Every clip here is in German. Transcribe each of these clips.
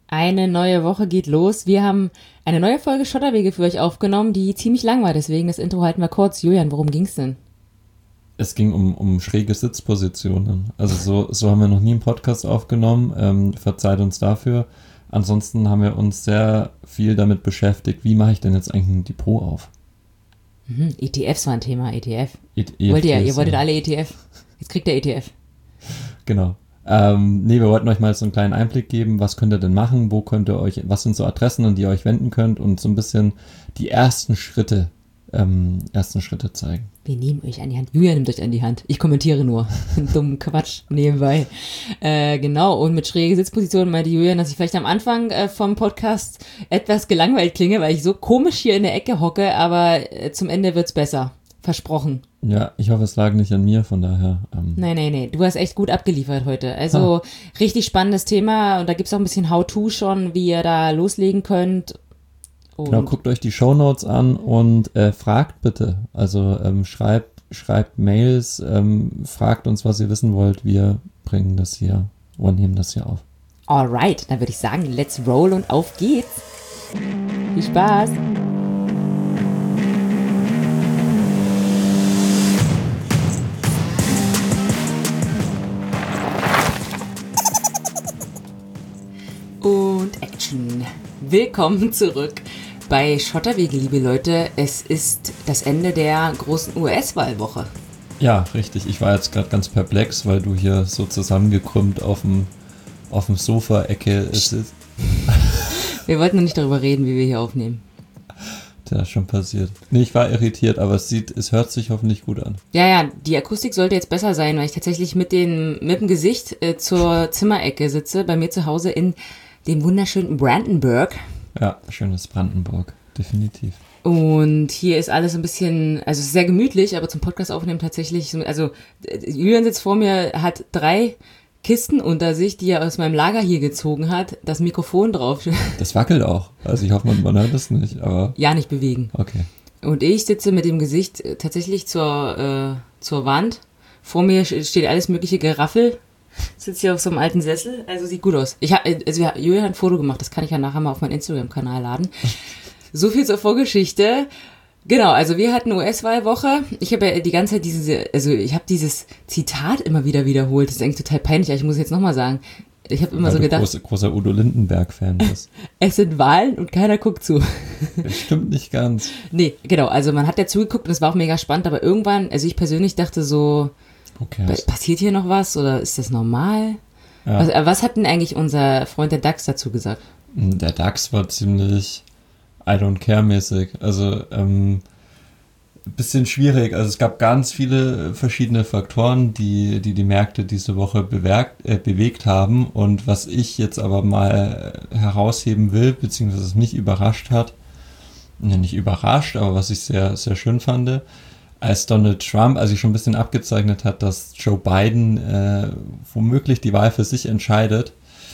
Eine neue Woche geht los. Wir haben eine neue Folge Schotterwege für euch aufgenommen, die ziemlich lang war. Deswegen das Intro halten wir kurz. Julian, worum ging's denn? Es ging um schräge Sitzpositionen. Also so haben wir noch nie einen Podcast aufgenommen. Verzeiht uns dafür. Ansonsten haben wir uns sehr viel damit beschäftigt, wie mache ich denn jetzt eigentlich ein Depot auf? ETFs war ein Thema, ETF. ETFs, Ihr wolltet alle ETF. Jetzt kriegt ihr ETF. Genau. Wir wollten euch mal so einen kleinen Einblick geben, was könnt ihr denn machen, was sind so Adressen, an die ihr euch wenden könnt und so ein bisschen die ersten Schritte zeigen. Wir nehmen euch an die Hand. Julian nimmt euch an die Hand. Ich kommentiere nur. Dummen Quatsch nebenbei. Genau, und mit schräge Sitzpositionen meinte Julian, dass ich vielleicht am Anfang vom Podcast etwas gelangweilt klinge, weil ich so komisch hier in der Ecke hocke, aber zum Ende wird's besser. Versprochen. Ja, ich hoffe, es lag nicht an mir, von daher. Nee. Du hast echt gut abgeliefert heute. Also richtig spannendes Thema und da gibt's auch ein bisschen How-To schon, wie ihr da loslegen könnt. Und genau, guckt euch die Shownotes an und fragt bitte. Also schreibt Mails, fragt uns, was ihr wissen wollt. Wir nehmen das hier auf. Alright, dann würde ich sagen, let's roll und auf geht's. Viel Spaß. Und Action. Willkommen zurück bei Schotterwege, liebe Leute. Es ist das Ende der großen US-Wahlwoche. Ja, richtig. Ich war jetzt gerade ganz perplex, weil du hier so zusammengekrümmt auf dem Sofa-Ecke sitzt. Wir wollten noch nicht darüber reden, wie wir hier aufnehmen. Das ist schon passiert. Nee, ich war irritiert, aber es hört sich hoffentlich gut an. Ja, die Akustik sollte jetzt besser sein, weil ich tatsächlich mit dem Gesicht zur Zimmerecke sitze, bei mir zu Hause in dem wunderschönen Brandenburg. Ja, schönes Brandenburg, definitiv. Und hier ist alles ein bisschen, also sehr gemütlich, aber zum Podcast aufnehmen tatsächlich, also Julian sitzt vor mir, hat 3 Kisten unter sich, die er aus meinem Lager hier gezogen hat, das Mikrofon drauf. Das wackelt auch, also ich hoffe, man hört das nicht, aber... Ja, nicht bewegen. Okay. Und ich sitze mit dem Gesicht tatsächlich zur Wand. Vor mir steht alles mögliche Geraffel. Sitze hier auf so einem alten Sessel, also sieht gut aus. Julian hat ein Foto gemacht, das kann ich ja nachher mal auf meinen Instagram-Kanal laden. So viel zur Vorgeschichte. Genau, also wir hatten US-Wahlwoche. Ich habe ja die ganze Zeit ich habe dieses Zitat immer wieder wiederholt. Das ist eigentlich total peinlich, aber ich muss es jetzt nochmal sagen. Ich habe immer so gedacht... Großer Udo Lindenberg-Fan bist. Es sind Wahlen und keiner guckt zu. Das stimmt nicht ganz. Nee, genau, also man hat ja zugeguckt und es war auch mega spannend, aber irgendwann, also ich persönlich dachte so... Passiert hier noch was oder ist das normal? Ja. Was hat denn eigentlich unser Freund der DAX dazu gesagt? Der DAX war ziemlich I don't care mäßig. Also bisschen schwierig. Also es gab ganz viele verschiedene Faktoren, die Märkte diese Woche bewegt haben. Und was ich jetzt aber mal herausheben will, beziehungsweise es mich überrascht hat, nicht überrascht, aber was ich sehr, sehr schön fand, als Donald Trump, als sich schon ein bisschen abgezeichnet hat, dass Joe Biden womöglich die Wahl für sich entscheidet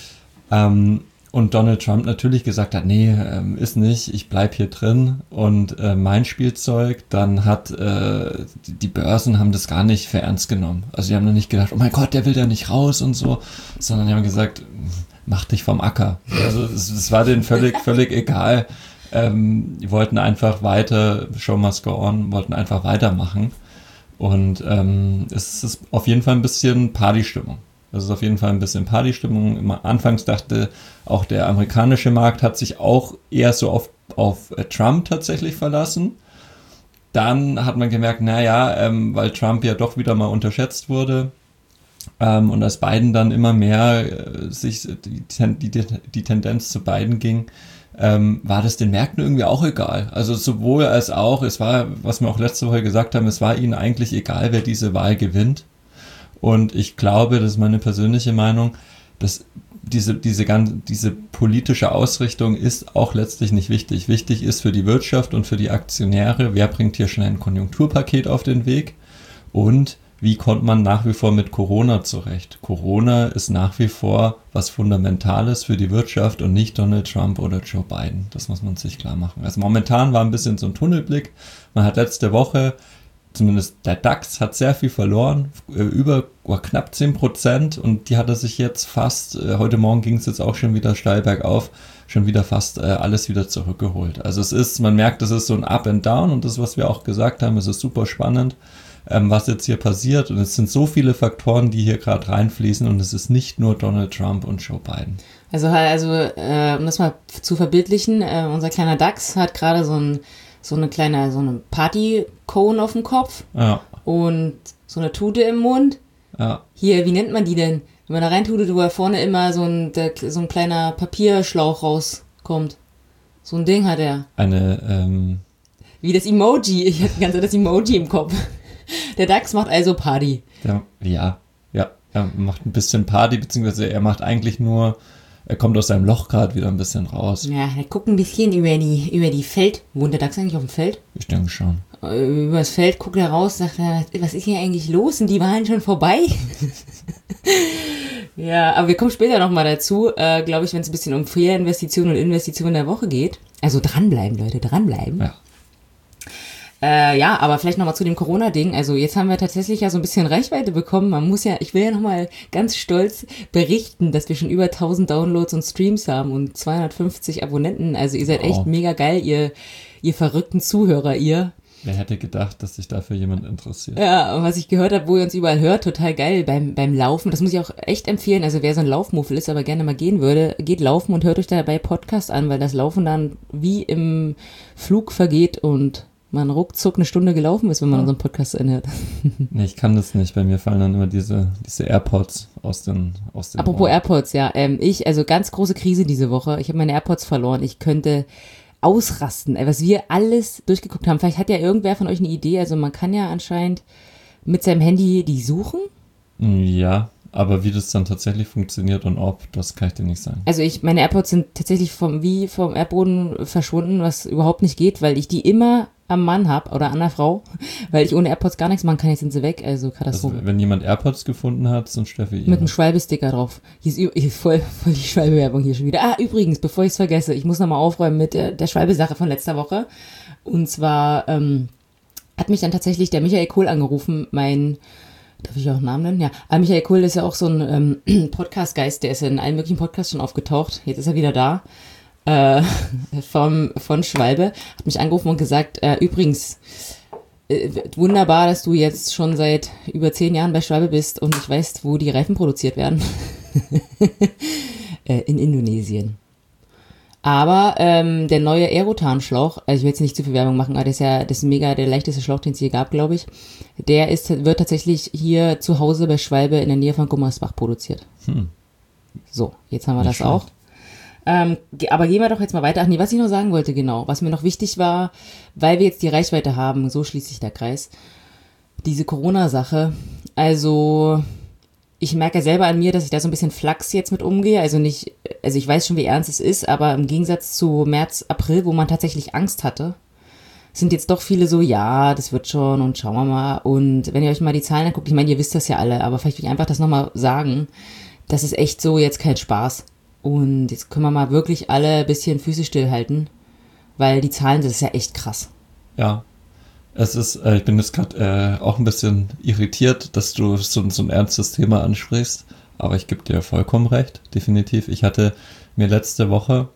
und Donald Trump natürlich gesagt hat, nee, ist nicht, ich bleib hier drin und mein Spielzeug, dann hat die Börsen haben das gar nicht für ernst genommen. Also die haben dann nicht gedacht, oh mein Gott, der will da nicht raus und so, sondern die haben gesagt, mach dich vom Acker. Also es war denen völlig egal. Die wollten einfach weiter, Show must go on, wollten einfach weitermachen. Und es ist auf jeden Fall ein bisschen Partystimmung. Es ist auf jeden Fall ein bisschen Partystimmung. Anfangs dachte auch der amerikanische Markt hat sich auch eher so auf Trump tatsächlich verlassen. Dann hat man gemerkt, weil Trump ja doch wieder mal unterschätzt wurde und als Biden dann immer mehr sich die Tendenz zu Biden ging, war das den Märkten irgendwie auch egal. Also sowohl als auch, es war, was wir auch letzte Woche gesagt haben, es war ihnen eigentlich egal, wer diese Wahl gewinnt. Und ich glaube, das ist meine persönliche Meinung, dass diese politische Ausrichtung ist auch letztlich nicht wichtig. Wichtig ist für die Wirtschaft und für die Aktionäre, wer bringt hier schnell ein Konjunkturpaket auf den Weg und wie kommt man nach wie vor mit Corona zurecht? Corona ist nach wie vor was Fundamentales für die Wirtschaft und nicht Donald Trump oder Joe Biden. Das muss man sich klar machen. Also momentan war ein bisschen so ein Tunnelblick. Man hat letzte Woche zumindest der DAX hat sehr viel verloren, über knapp 10%, und die hat er sich jetzt fast, heute Morgen ging es jetzt auch schon wieder steil bergauf, schon wieder fast alles wieder zurückgeholt. Also man merkt, es ist so ein Up and Down, und das, was wir auch gesagt haben, es ist super spannend, was jetzt hier passiert, und es sind so viele Faktoren, die hier gerade reinfließen, und es ist nicht nur Donald Trump und Joe Biden. Also um das mal zu verbildlichen, unser kleiner DAX hat gerade so eine Party-Cone auf dem Kopf, ja, und so eine Tute im Mund. Ja. Hier, wie nennt man die denn? Wenn man da reintutet, wo da vorne immer so ein kleiner Papierschlauch rauskommt. So ein Ding hat er. Wie das Emoji. Ich hatte die ganze Zeit das Emoji im Kopf. Der DAX macht also Party. Ja. Er macht ein bisschen Party, beziehungsweise er macht eigentlich nur, er kommt aus seinem Loch gerade wieder ein bisschen raus. Ja, er guckt ein bisschen über die Feld. Wohnt der DAX eigentlich auf dem Feld? Ich denke schon. Über das Feld guckt er raus, sagt er, was ist hier eigentlich los? Sind die Wahlen schon vorbei? Ja, aber wir kommen später nochmal dazu, glaube ich, wenn es ein bisschen um Fehlinvestitionen und Investitionen der Woche geht. Also dranbleiben, Leute, dranbleiben. Ja. Ja, aber vielleicht nochmal zu dem Corona-Ding. Also jetzt haben wir tatsächlich ja so ein bisschen Reichweite bekommen. Ich will ja nochmal ganz stolz berichten, dass wir schon über 1000 Downloads und Streams haben und 250 Abonnenten. Also ihr seid echt mega geil, ihr verrückten Zuhörer, ihr. Wer hätte gedacht, dass sich dafür jemand interessiert? Ja, und was ich gehört habe, wo ihr uns überall hört, total geil beim Laufen. Das muss ich auch echt empfehlen. Also wer so ein Laufmuffel ist, aber gerne mal gehen würde, geht laufen und hört euch dabei Podcast an, weil das Laufen dann wie im Flug vergeht und man ruckzuck eine Stunde gelaufen ist, wenn man unseren Podcast anhört. Nee, ich kann das nicht. Bei mir fallen dann immer diese AirPods aus den Apropos Ohren. AirPods, ja. Also ganz große Krise diese Woche. Ich habe meine AirPods verloren. Ich könnte ausrasten, was wir alles durchgeguckt haben. Vielleicht hat ja irgendwer von euch eine Idee. Also man kann ja anscheinend mit seinem Handy die suchen. Ja, aber wie das dann tatsächlich funktioniert und ob, das kann ich dir nicht sagen. Also meine AirPods sind tatsächlich vom Erdboden verschwunden, was überhaupt nicht geht, weil ich die immer am Mann habe oder an der Frau, weil ich ohne AirPods gar nichts machen kann, jetzt sind sie weg, also Katastrophe. Also, wenn jemand AirPods gefunden hat, sind Steffi mit einem Schwalbe-Sticker drauf. Hier ist voll die Schwalbe-Werbung hier schon wieder. Ah, übrigens, bevor ich es vergesse, ich muss nochmal aufräumen mit der Schwalbe-Sache von letzter Woche. Und zwar hat mich dann tatsächlich der Michael Kohl angerufen, darf ich auch einen Namen nennen? Ja, aber Michael Kohl ist ja auch so ein Podcast-Geist, der ist ja in allen möglichen Podcasts schon aufgetaucht, jetzt ist er wieder da. Von Schwalbe, hat mich angerufen und gesagt, übrigens, wunderbar, dass du jetzt schon seit über 10 Jahren bei Schwalbe bist und nicht weißt, wo die Reifen produziert werden. In Indonesien. Aber der neue Aerotan-Schlauch, also ich will jetzt nicht zu viel Werbung machen, aber das ist mega der leichteste Schlauch, den es hier gab, glaube ich. Der wird tatsächlich hier zu Hause bei Schwalbe in der Nähe von Gummersbach produziert. So, jetzt haben wir das auch. Aber gehen wir doch jetzt mal weiter. Ach nee, was ich noch sagen wollte, genau, was mir noch wichtig war, weil wir jetzt die Reichweite haben, so schließt sich der Kreis, diese Corona-Sache. Also ich merke ja selber an mir, dass ich da so ein bisschen Flachs jetzt mit umgehe. Also ich weiß schon, wie ernst es ist, aber im Gegensatz zu März, April, wo man tatsächlich Angst hatte, sind jetzt doch viele so, ja, das wird schon und schauen wir mal. Und wenn ihr euch mal die Zahlen anguckt, ich meine, ihr wisst das ja alle, aber vielleicht will ich einfach das nochmal sagen, das ist echt so jetzt kein Spaß. Und jetzt können wir mal wirklich alle ein bisschen Füße stillhalten, weil die Zahlen, das ist ja echt krass. Ja, ich bin jetzt gerade auch ein bisschen irritiert, dass du so ein ernstes Thema ansprichst, aber ich gebe dir vollkommen recht, definitiv. Ich hatte mir letzte Woche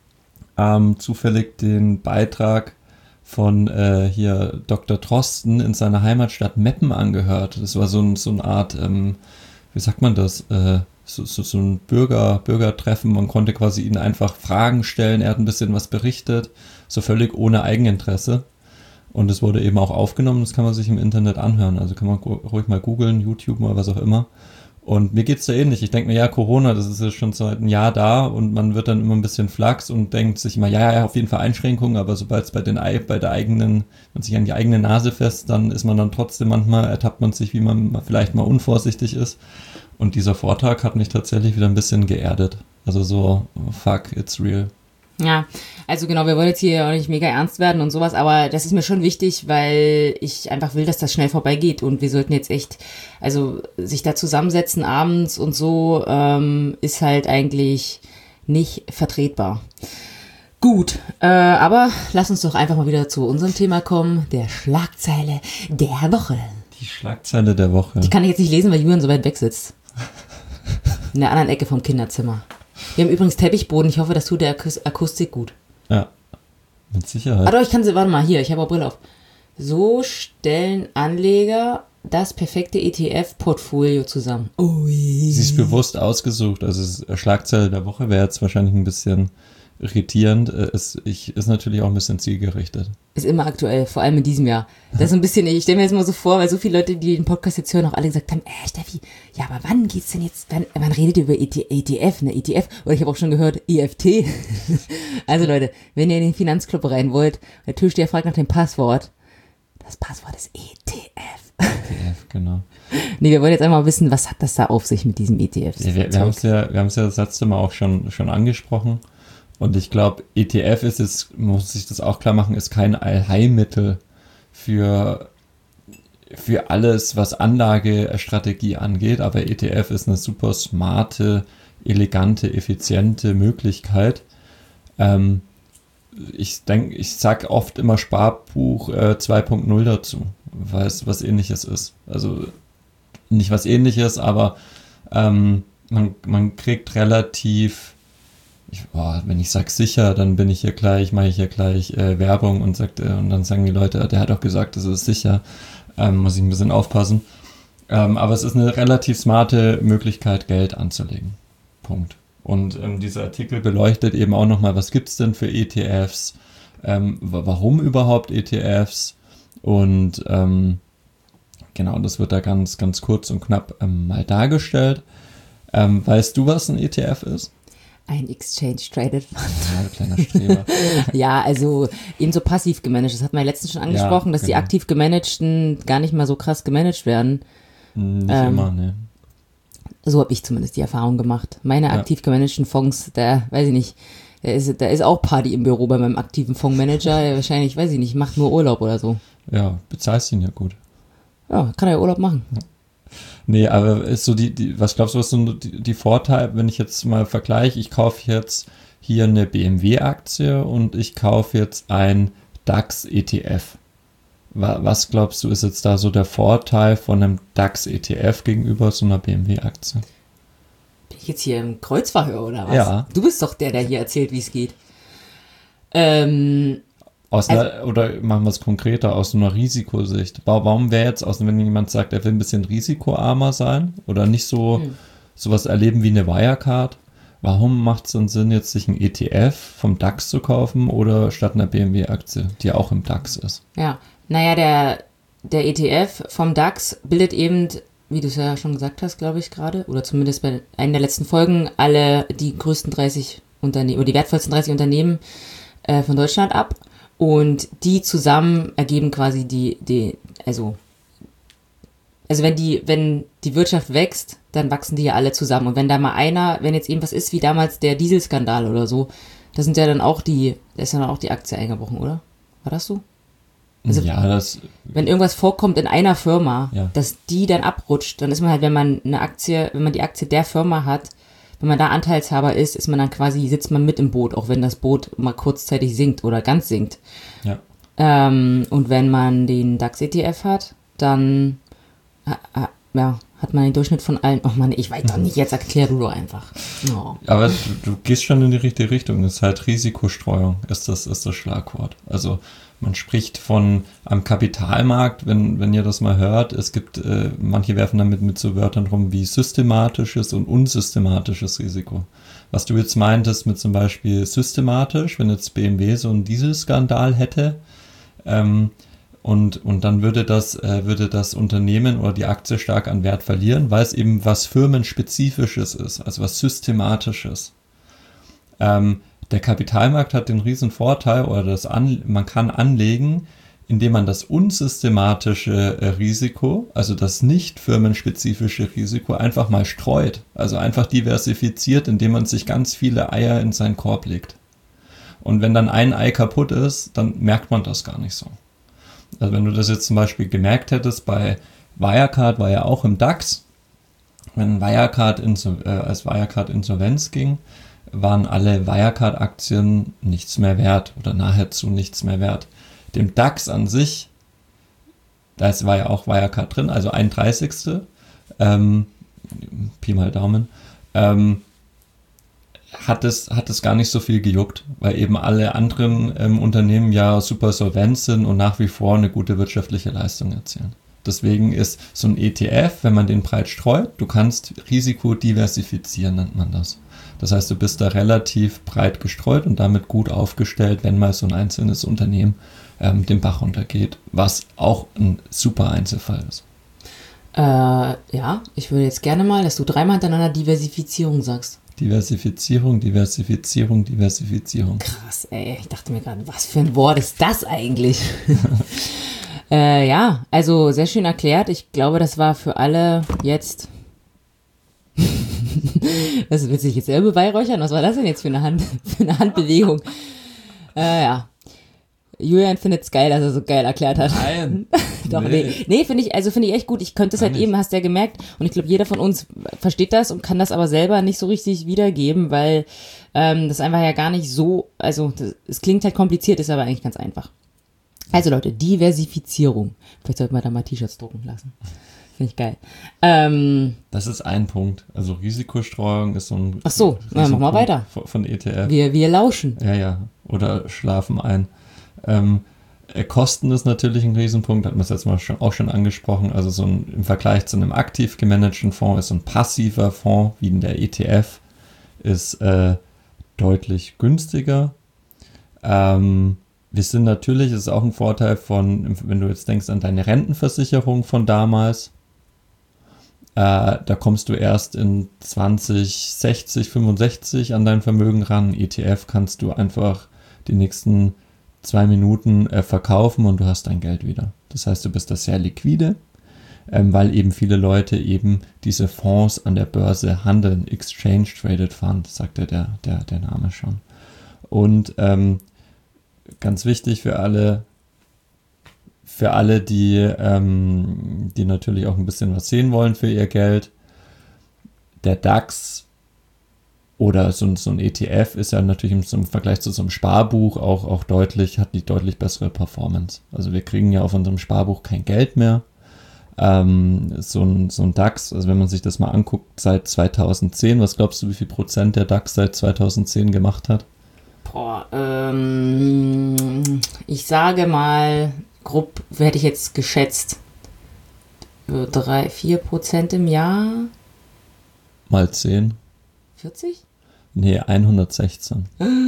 zufällig den Beitrag von hier Dr. Drosten in seiner Heimatstadt Meppen angehört. Das war so eine Art, wie sagt man das, so ein Bürgertreffen. Man konnte quasi ihn einfach Fragen stellen. Er hat ein bisschen was berichtet, so völlig ohne Eigeninteresse. Und es wurde eben auch aufgenommen. Das kann man sich im Internet anhören. Also kann man ruhig mal googeln, YouTube mal, was auch immer. Und mir geht's da ähnlich. Ich denke mir, ja, Corona, das ist ja schon seit einem Jahr da und man wird dann immer ein bisschen flachs und denkt sich immer, ja, auf jeden Fall Einschränkungen, aber sobald es man sich an die eigene Nase fest, dann ist man dann trotzdem ertappt man sich, wie man vielleicht mal unvorsichtig ist. Und dieser Vortrag hat mich tatsächlich wieder ein bisschen geerdet. Also so, fuck, it's real. Ja, also genau, wir wollen jetzt hier auch nicht mega ernst werden und sowas, aber das ist mir schon wichtig, weil ich einfach will, dass das schnell vorbeigeht und wir sollten jetzt echt, also sich da zusammensetzen abends und so, ist halt eigentlich nicht vertretbar. Gut, aber lass uns doch einfach mal wieder zu unserem Thema kommen, der Schlagzeile der Woche. Die Schlagzeile der Woche. Die kann ich jetzt nicht lesen, weil Julian so weit weg sitzt. In der anderen Ecke vom Kinderzimmer. Wir haben übrigens Teppichboden, ich hoffe, das tut der Akustik gut. Ja, mit Sicherheit. Ah doch, ich kann sie, warte mal, hier, ich habe auch Brille auf. So stellen Anleger das perfekte ETF-Portfolio zusammen. Ui. Sie ist bewusst ausgesucht, also Schlagzeile der Woche wäre jetzt wahrscheinlich ein bisschen irritierend, ist natürlich auch ein bisschen zielgerichtet. Ist immer aktuell, vor allem in diesem Jahr. Das ist so ein bisschen, ich stelle mir jetzt mal so vor, weil so viele Leute, die den Podcast jetzt hören, auch alle gesagt haben, Steffi, ja, aber wann geht's denn jetzt, wann redet ihr über ETF, ne, ETF? Oder ich habe auch schon gehört, EFT. Also Leute, wenn ihr in den Finanzclub rein wollt, der Türsteher fragt nach dem Passwort, das Passwort ist ETF. ETF, genau. Nee, wir wollen jetzt einmal wissen, was hat das da auf sich mit diesem ETF? Ja, wir haben es ja das letzte Mal auch schon angesprochen. Und ich glaube, ETF ist jetzt, muss ich das auch klar machen, ist kein Allheilmittel für alles, was Anlagestrategie angeht. Aber ETF ist eine super smarte, elegante, effiziente Möglichkeit. Ich sag oft immer Sparbuch 2.0 dazu, weil es was Ähnliches ist. Also nicht was Ähnliches, aber man kriegt relativ, wenn ich sage sicher, dann mache ich hier gleich Werbung und dann sagen die Leute, der hat doch gesagt, das ist sicher. Muss ich ein bisschen aufpassen. Aber es ist eine relativ smarte Möglichkeit, Geld anzulegen. Punkt. Und dieser Artikel beleuchtet eben auch nochmal, was gibt's denn für ETFs, warum überhaupt ETFs und genau, das wird da ganz, ganz kurz und knapp mal dargestellt. Weißt du, was ein ETF ist? Ein Exchange Traded Fund. Ja, kleiner Streber. Ja, also eben so passiv gemanagt. Das hat man ja letztens schon angesprochen, dass die aktiv gemanagten gar nicht mal so krass gemanagt werden. Nicht immer, ne. So habe ich zumindest die Erfahrung gemacht. Meine aktiv gemanagten Fonds, da weiß ich nicht, da ist auch Party im Büro bei meinem aktiven Fondsmanager. Der wahrscheinlich, weiß ich nicht, macht nur Urlaub oder so. Ja, bezahlst ihn ja gut. Ja, kann er ja Urlaub machen. Ja. Nee, aber ist so was glaubst du, was so die Vorteile, wenn ich jetzt mal vergleiche, ich kaufe jetzt hier eine BMW-Aktie und ich kaufe jetzt ein DAX-ETF. Was glaubst du, ist jetzt da so der Vorteil von einem DAX-ETF gegenüber so einer BMW-Aktie? Bin ich jetzt hier im Kreuzverhör oder was? Ja. Du bist doch der hier erzählt, wie es geht. Oder machen wir es konkreter, aus einer Risikosicht. Warum wäre jetzt, wenn jemand sagt, er will ein bisschen risikoarmer sein oder nicht sowas erleben wie eine Wirecard, warum macht es dann Sinn, jetzt sich einen ETF vom DAX zu kaufen oder statt einer BMW-Aktie, die auch im DAX ist? Ja, naja, der ETF vom DAX bildet eben, wie du es ja schon gesagt hast, glaube ich gerade, oder zumindest bei einer der letzten Folgen, alle die größten 30 Unternehmen, oder die wertvollsten 30 Unternehmen von Deutschland ab. Und die zusammen ergeben quasi also wenn die Wirtschaft wächst, dann wachsen die ja alle zusammen. Und wenn da mal wenn jetzt irgendwas ist, wie damals der Dieselskandal oder so, da ist ja dann auch die Aktie eingebrochen, oder? War das so? Also, ja, wenn irgendwas vorkommt in einer Firma, ja, dass die dann abrutscht, dann ist man halt, wenn man die Aktie der Firma hat, wenn man da Anteilshaber ist, sitzt man mit im Boot, auch wenn das Boot mal kurzzeitig sinkt oder ganz sinkt. Ja. Und wenn man den DAX-ETF hat, dann hat man den Durchschnitt von allen. Oh Mann, ich weiß doch nicht, jetzt erklär du doch einfach. Oh. Aber du gehst schon in die richtige Richtung. Das ist halt Risikostreuung, ist das Schlagwort. Also man spricht am Kapitalmarkt, wenn ihr das mal hört, es gibt, manche werfen damit mit so Wörtern rum wie systematisches und unsystematisches Risiko. Was du jetzt meintest mit zum Beispiel systematisch, wenn jetzt BMW so einen Dieselskandal hätte, und dann würde das Unternehmen oder die Aktie stark an Wert verlieren, weil es eben was Firmenspezifisches ist, also was Systematisches. Der Kapitalmarkt hat den riesen Vorteil, oder man kann anlegen, indem man das unsystematische Risiko, also das nicht firmenspezifische Risiko, einfach mal streut. Also einfach diversifiziert, indem man sich ganz viele Eier in seinen Korb legt. Und wenn dann ein Ei kaputt ist, dann merkt man das gar nicht so. Also wenn du das jetzt zum Beispiel gemerkt hättest, bei Wirecard war ja auch im DAX, wenn Wirecard als Wirecard Insolvenz ging, waren alle Wirecard-Aktien nichts mehr wert oder nahezu nichts mehr wert. Dem DAX an sich, da war ja auch Wirecard drin, also 31. Pi mal Daumen, hat es gar nicht so viel gejuckt, weil eben alle anderen Unternehmen ja super solvent sind und nach wie vor eine gute wirtschaftliche Leistung erzielen. Deswegen ist so ein ETF, wenn man den breit streut, du kannst Risiko diversifizieren, nennt man das. Das heißt, du bist da relativ breit gestreut und damit gut aufgestellt, wenn mal so ein einzelnes Unternehmen den Bach runtergeht, was auch ein super Einzelfall ist. Ja, ich würde jetzt gerne mal, dass du dreimal hintereinander Diversifizierung sagst. Diversifizierung. Krass, ey. Ich dachte mir gerade, was für ein Wort ist das eigentlich? Ja, also sehr schön erklärt. Ich glaube, das war für alle jetzt... Das wird sich jetzt selber beweihräuchern. Was war das denn jetzt für eine Handbewegung? Ja. Julian findet es geil, dass er so geil erklärt hat. Nein. Doch, nee, finde ich echt gut. Ich könnte es halt eben, hast du ja gemerkt, und ich glaube, jeder von uns versteht das und kann das aber selber nicht so richtig wiedergeben, weil das einfach ja gar nicht so, also es klingt halt kompliziert, ist aber eigentlich ganz einfach. Also Leute, Diversifizierung. Vielleicht sollten wir da mal T-Shirts drucken lassen. Finde ich geil. Das ist ein Punkt. Also Risikostreuung ist so ein... Ach so, na, mach mal weiter. Von ETF. Wir lauschen. Ja. Oder schlafen ein. Kosten ist natürlich ein Riesenpunkt, hat man es jetzt mal auch schon angesprochen. Also im Vergleich zu einem aktiv gemanagten Fonds ist so ein passiver Fonds, wie in der ETF, ist deutlich günstiger. Wir sind natürlich, ist auch ein Vorteil wenn du jetzt denkst an deine Rentenversicherung von damals, da kommst du erst in 2060, 65 an dein Vermögen ran. ETF kannst du einfach die nächsten 2 Minuten verkaufen und du hast dein Geld wieder. Das heißt, du bist da sehr liquide, weil eben viele Leute eben diese Fonds an der Börse handeln. Exchange Traded Fund, sagt ja der Name schon. Und ganz wichtig für alle, die natürlich auch ein bisschen was sehen wollen für ihr Geld, der DAX oder so ein ETF ist ja natürlich im Vergleich zu so einem Sparbuch auch hat die deutlich bessere Performance. Also wir kriegen ja auf unserem Sparbuch kein Geld mehr. So ein DAX, also wenn man sich das mal anguckt, seit 2010, was glaubst du, wie viel Prozent der DAX seit 2010 gemacht hat? Boah, ich sage mal, grob hätte ich jetzt geschätzt, 3-4% im Jahr. Mal 10. 40? Nee, 116.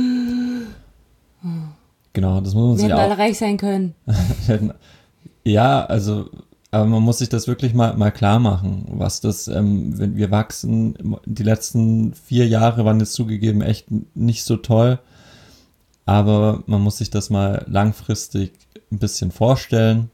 Genau, das muss man sich auch... Wir hätten alle reich sein können. Ja, also, aber man muss sich das wirklich mal klar machen, was das, wenn wir wachsen, die letzten 4 Jahre waren jetzt zugegeben echt nicht so toll, aber man muss sich das mal langfristig ein bisschen vorstellen,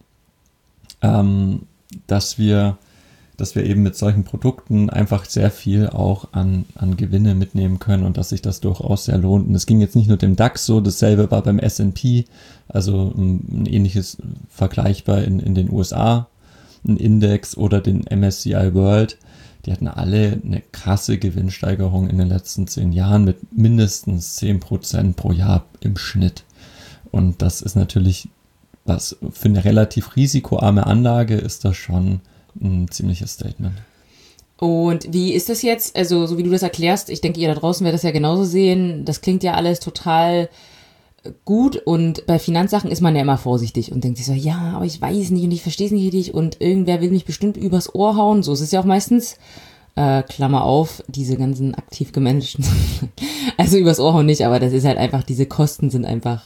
dass wir eben mit solchen Produkten einfach sehr viel auch an Gewinne mitnehmen können und dass sich das durchaus sehr lohnt. Und es ging jetzt nicht nur dem DAX so, dasselbe war beim S&P, also ein ähnliches vergleichbar in den USA, ein Index oder den MSCI World. Die hatten alle eine krasse Gewinnsteigerung in den letzten 10 Jahren mit mindestens 10% pro Jahr im Schnitt. Und das ist natürlich, was für eine relativ risikoarme Anlage ist das schon ein ziemliches Statement. Und wie ist das jetzt? Also, so wie du das erklärst, ich denke, ihr da draußen werdet das ja genauso sehen. Das klingt ja alles total gut und bei Finanzsachen ist man ja immer vorsichtig und denkt sich so, ja, aber ich weiß nicht und ich verstehe es nicht richtig und irgendwer will mich bestimmt übers Ohr hauen. So ist es ja auch meistens. Klammer auf, diese ganzen aktiv gemanagten. Also übers Ohr hauen nicht, aber das ist halt einfach, diese Kosten sind einfach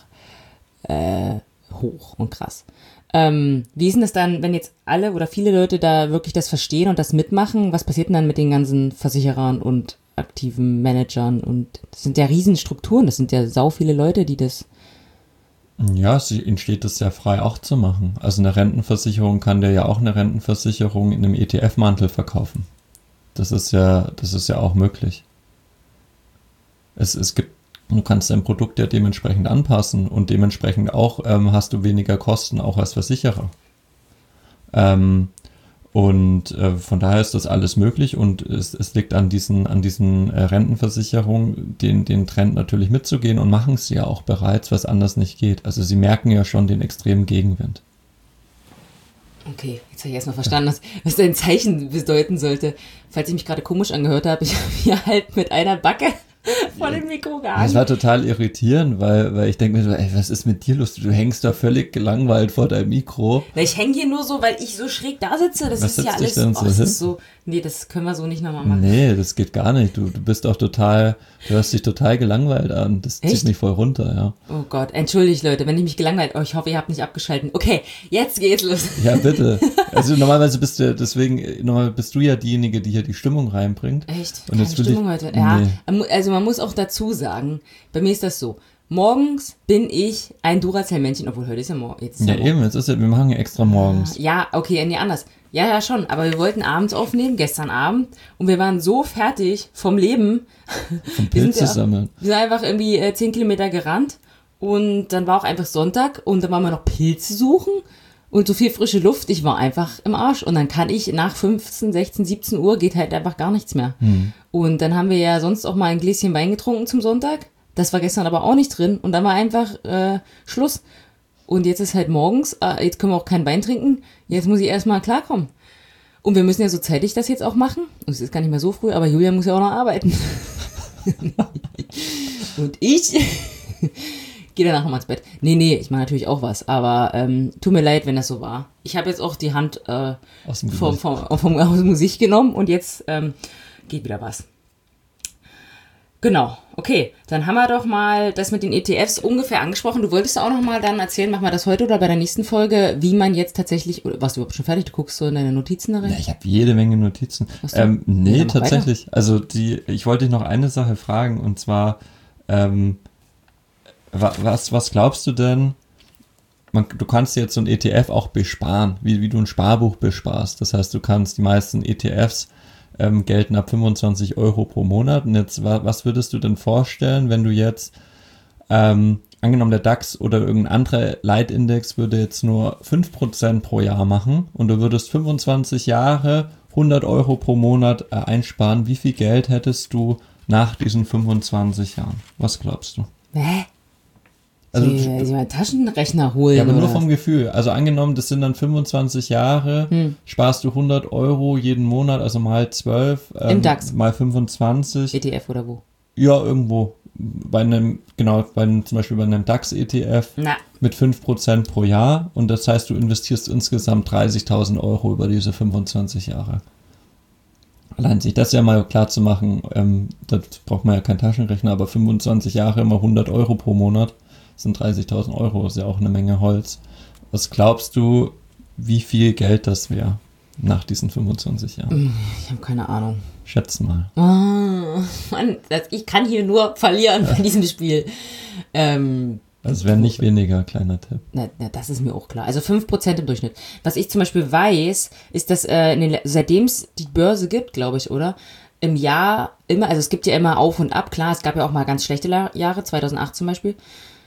hoch und krass. Wie ist denn das dann, wenn jetzt alle oder viele Leute da wirklich das verstehen und das mitmachen? Was passiert denn dann mit den ganzen Versicherern und aktiven Managern? Und das sind ja Riesenstrukturen, das sind ja sau viele Leute, die das... Ja, es entsteht das sehr frei auch zu machen. Also eine Rentenversicherung kann dir ja auch eine Rentenversicherung in einem ETF-Mantel verkaufen. Das ist ja auch möglich. Du kannst dein Produkt ja dementsprechend anpassen und dementsprechend auch hast du weniger Kosten, auch als Versicherer. Und von daher ist das alles möglich und es liegt an diesen Rentenversicherungen, den Trend natürlich mitzugehen und machen es ja auch bereits, was anders nicht geht. Also sie merken ja schon den extremen Gegenwind. Okay, jetzt habe ich erstmal verstanden, was dein Zeichen bedeuten sollte. Falls ich mich gerade komisch angehört habe, ich habe hier halt mit einer Backe vor dem Mikro gehangen. Das war total irritierend, weil ich denke mir so, ey, was ist mit dir los? Du hängst da völlig gelangweilt vor deinem Mikro. Na, ich hänge hier nur so, weil ich so schräg da sitze. Das Was ist ja setzt dich alles. denn so Das hin? ist so. Nee, das können wir so nicht nochmal machen. Nee, das geht gar nicht. Du bist auch total, du hörst dich total gelangweilt an. Das Echt? zieht mich voll runter, ja. Oh Gott, entschuldigt Leute, wenn ich mich gelangweilt. Oh, ich hoffe, ihr habt nicht abgeschalten. Okay, jetzt geht's los. Ja, bitte. Also normalerweise bist du ja diejenige, die hier die Stimmung reinbringt. Echt? Und Keine jetzt will Stimmung heute. Ja, Nee. also man muss auch dazu sagen, bei mir ist das so. Morgens bin ich ein Duracell-Männchen, obwohl heute ist ja morgen. Jetzt ist Ja, morgen. eben, jetzt ist ja, wir machen ja extra morgens. Ja, okay, nee, anders. Ja, schon, aber wir wollten abends aufnehmen, gestern Abend, und wir waren so fertig vom Leben. Vom Wir sind Pilze sammeln. Wir sind einfach irgendwie 10 Kilometer gerannt und dann war auch einfach Sonntag und dann waren wir noch Pilze suchen und so viel frische Luft. Ich war einfach im Arsch und dann kann ich nach 15, 16, 17 Uhr geht halt einfach gar nichts mehr. Und dann haben wir ja sonst auch mal ein Gläschen Wein getrunken zum Sonntag. Das war gestern aber auch nicht drin und dann war einfach Schluss. Und jetzt ist halt morgens, jetzt können wir auch keinen Wein trinken, jetzt muss ich erstmal klarkommen. Und wir müssen ja so zeitig das jetzt auch machen. Und es ist gar nicht mehr so früh, aber Julia muss ja auch noch arbeiten. Und ich gehe danach mal ins Bett. Nee, ich mache natürlich auch was, aber tut mir leid, wenn das so war. Ich habe jetzt auch die Hand Aus dem aus Gesicht. dem Gesicht genommen und jetzt geht wieder was. Genau, okay, dann haben wir doch mal das mit den ETFs ungefähr angesprochen. Du wolltest auch noch mal dann erzählen, machen wir das heute oder bei der nächsten Folge, wie man jetzt tatsächlich, oder warst du überhaupt schon fertig? Du guckst so in deine Notizen da rein? Ja, ich habe jede Menge Notizen. Hast du? Nee, Ja, mach tatsächlich. Also ich wollte dich noch eine Sache fragen und zwar, was glaubst du denn? Du kannst jetzt so ein ETF auch besparen, wie du ein Sparbuch besparst. Das heißt, du kannst die meisten ETFs gelten ab 25 Euro pro Monat. Und jetzt, was würdest du denn vorstellen, wenn du jetzt, angenommen der DAX oder irgendein anderer Leitindex würde jetzt nur 5% pro Jahr machen und du würdest 25 Jahre 100 Euro pro Monat einsparen. Wie viel Geld hättest du nach diesen 25 Jahren? Was glaubst du? Hä? Also, Ich meinen Taschenrechner holen. ja, aber nur oder? vom Gefühl. Also angenommen, das sind dann 25 Jahre, sparst du 100 Euro jeden Monat, also mal 12. Im DAX. Mal 25. ETF oder wo? Ja, irgendwo. Zum Beispiel bei einem DAX-ETF Na, mit 5% pro Jahr. Und das heißt, du investierst insgesamt 30.000 Euro über diese 25 Jahre. Allein sich das ja mal klar zu machen, das braucht man ja keinen Taschenrechner, aber 25 Jahre immer 100 Euro pro Monat sind 30.000 Euro, ist ja auch eine Menge Holz. Was glaubst du, wie viel Geld das wäre nach diesen 25 Jahren? ich habe keine Ahnung. Schätz mal. Oh, Mann, ich kann hier nur verlieren bei diesem Spiel. Also es wäre nicht weniger, kleiner Tipp. Na, das ist mir auch klar. Also 5% im Durchschnitt. Was ich zum Beispiel weiß, ist, dass seitdem es die Börse gibt, glaube ich, oder? Im Jahr immer, also es gibt ja immer Auf und Ab, klar, es gab ja auch mal ganz schlechte Jahre, 2008 zum Beispiel.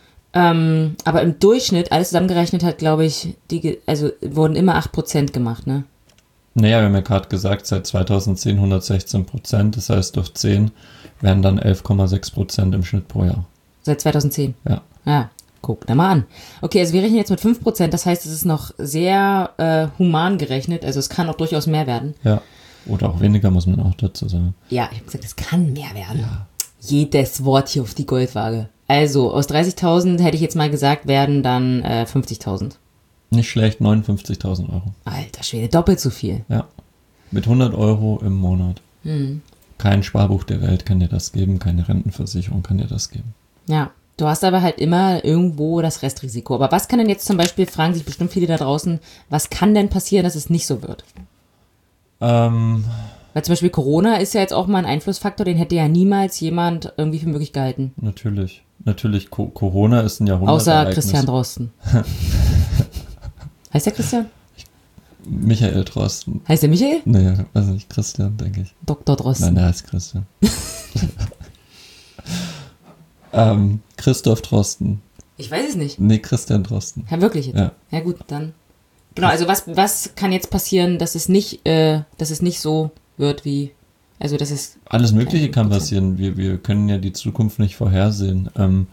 Aber im Durchschnitt, alles zusammengerechnet hat, glaube ich, wurden immer 8% gemacht, ne? Naja, wir haben ja gerade gesagt, seit 2010 116%, das heißt durch 10 wären dann 11,6% im Schnitt pro Jahr. Seit 2010? Ja. Ja, guck da mal an. Okay, also wir rechnen jetzt mit 5%, das heißt, es ist noch sehr human gerechnet, also es kann auch durchaus mehr werden. Ja, oder auch weniger, muss man auch dazu sagen. Ja, ich habe gesagt, es kann mehr werden. Ja. Jedes Wort hier auf die Goldwaage. Also, aus 30.000 hätte ich jetzt mal gesagt, werden dann 50.000. Nicht schlecht, 59.000 Euro. Alter Schwede, doppelt so viel. Ja, mit 100 Euro im Monat. Kein Sparbuch der Welt kann dir das geben, keine Rentenversicherung kann dir das geben. Ja, du hast aber halt immer irgendwo das Restrisiko. Aber was kann denn jetzt zum Beispiel, fragen sich bestimmt viele da draußen, was kann denn passieren, dass es nicht so wird? Weil zum Beispiel Corona ist ja jetzt auch mal ein Einflussfaktor, den hätte ja niemals jemand irgendwie für möglich gehalten. Natürlich, Corona ist ein Jahrhundertereignis. Außer Christian Drosten. Heißt der Christian? Michael Drosten. Heißt der Michael? Nee, also nicht Christian, denke ich. Dr. Drosten. Nein, der heißt Christian. Christoph Drosten. Ich weiß es nicht. Nee, Christian Drosten. Ja, wirklich jetzt? Ja. Ja gut, dann Genau, also was kann jetzt passieren, dass es nicht so wird wie, also dass es... Alles Mögliche kann passieren. Wir können ja die Zukunft nicht vorhersehen.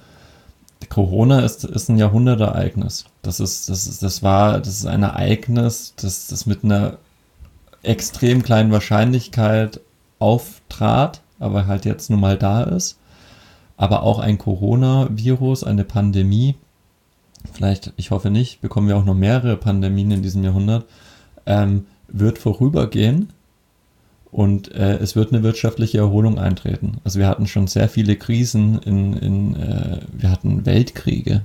Corona ist ein Jahrhundertereignis. Das ist ein Ereignis, das mit einer extrem kleinen Wahrscheinlichkeit auftrat, aber halt jetzt nun mal da ist. Aber auch ein Coronavirus, eine Pandemie, vielleicht, ich hoffe nicht, bekommen wir auch noch mehrere Pandemien in diesem Jahrhundert, wird vorübergehen und es wird eine wirtschaftliche Erholung eintreten. Also wir hatten schon sehr viele Krisen, wir hatten Weltkriege,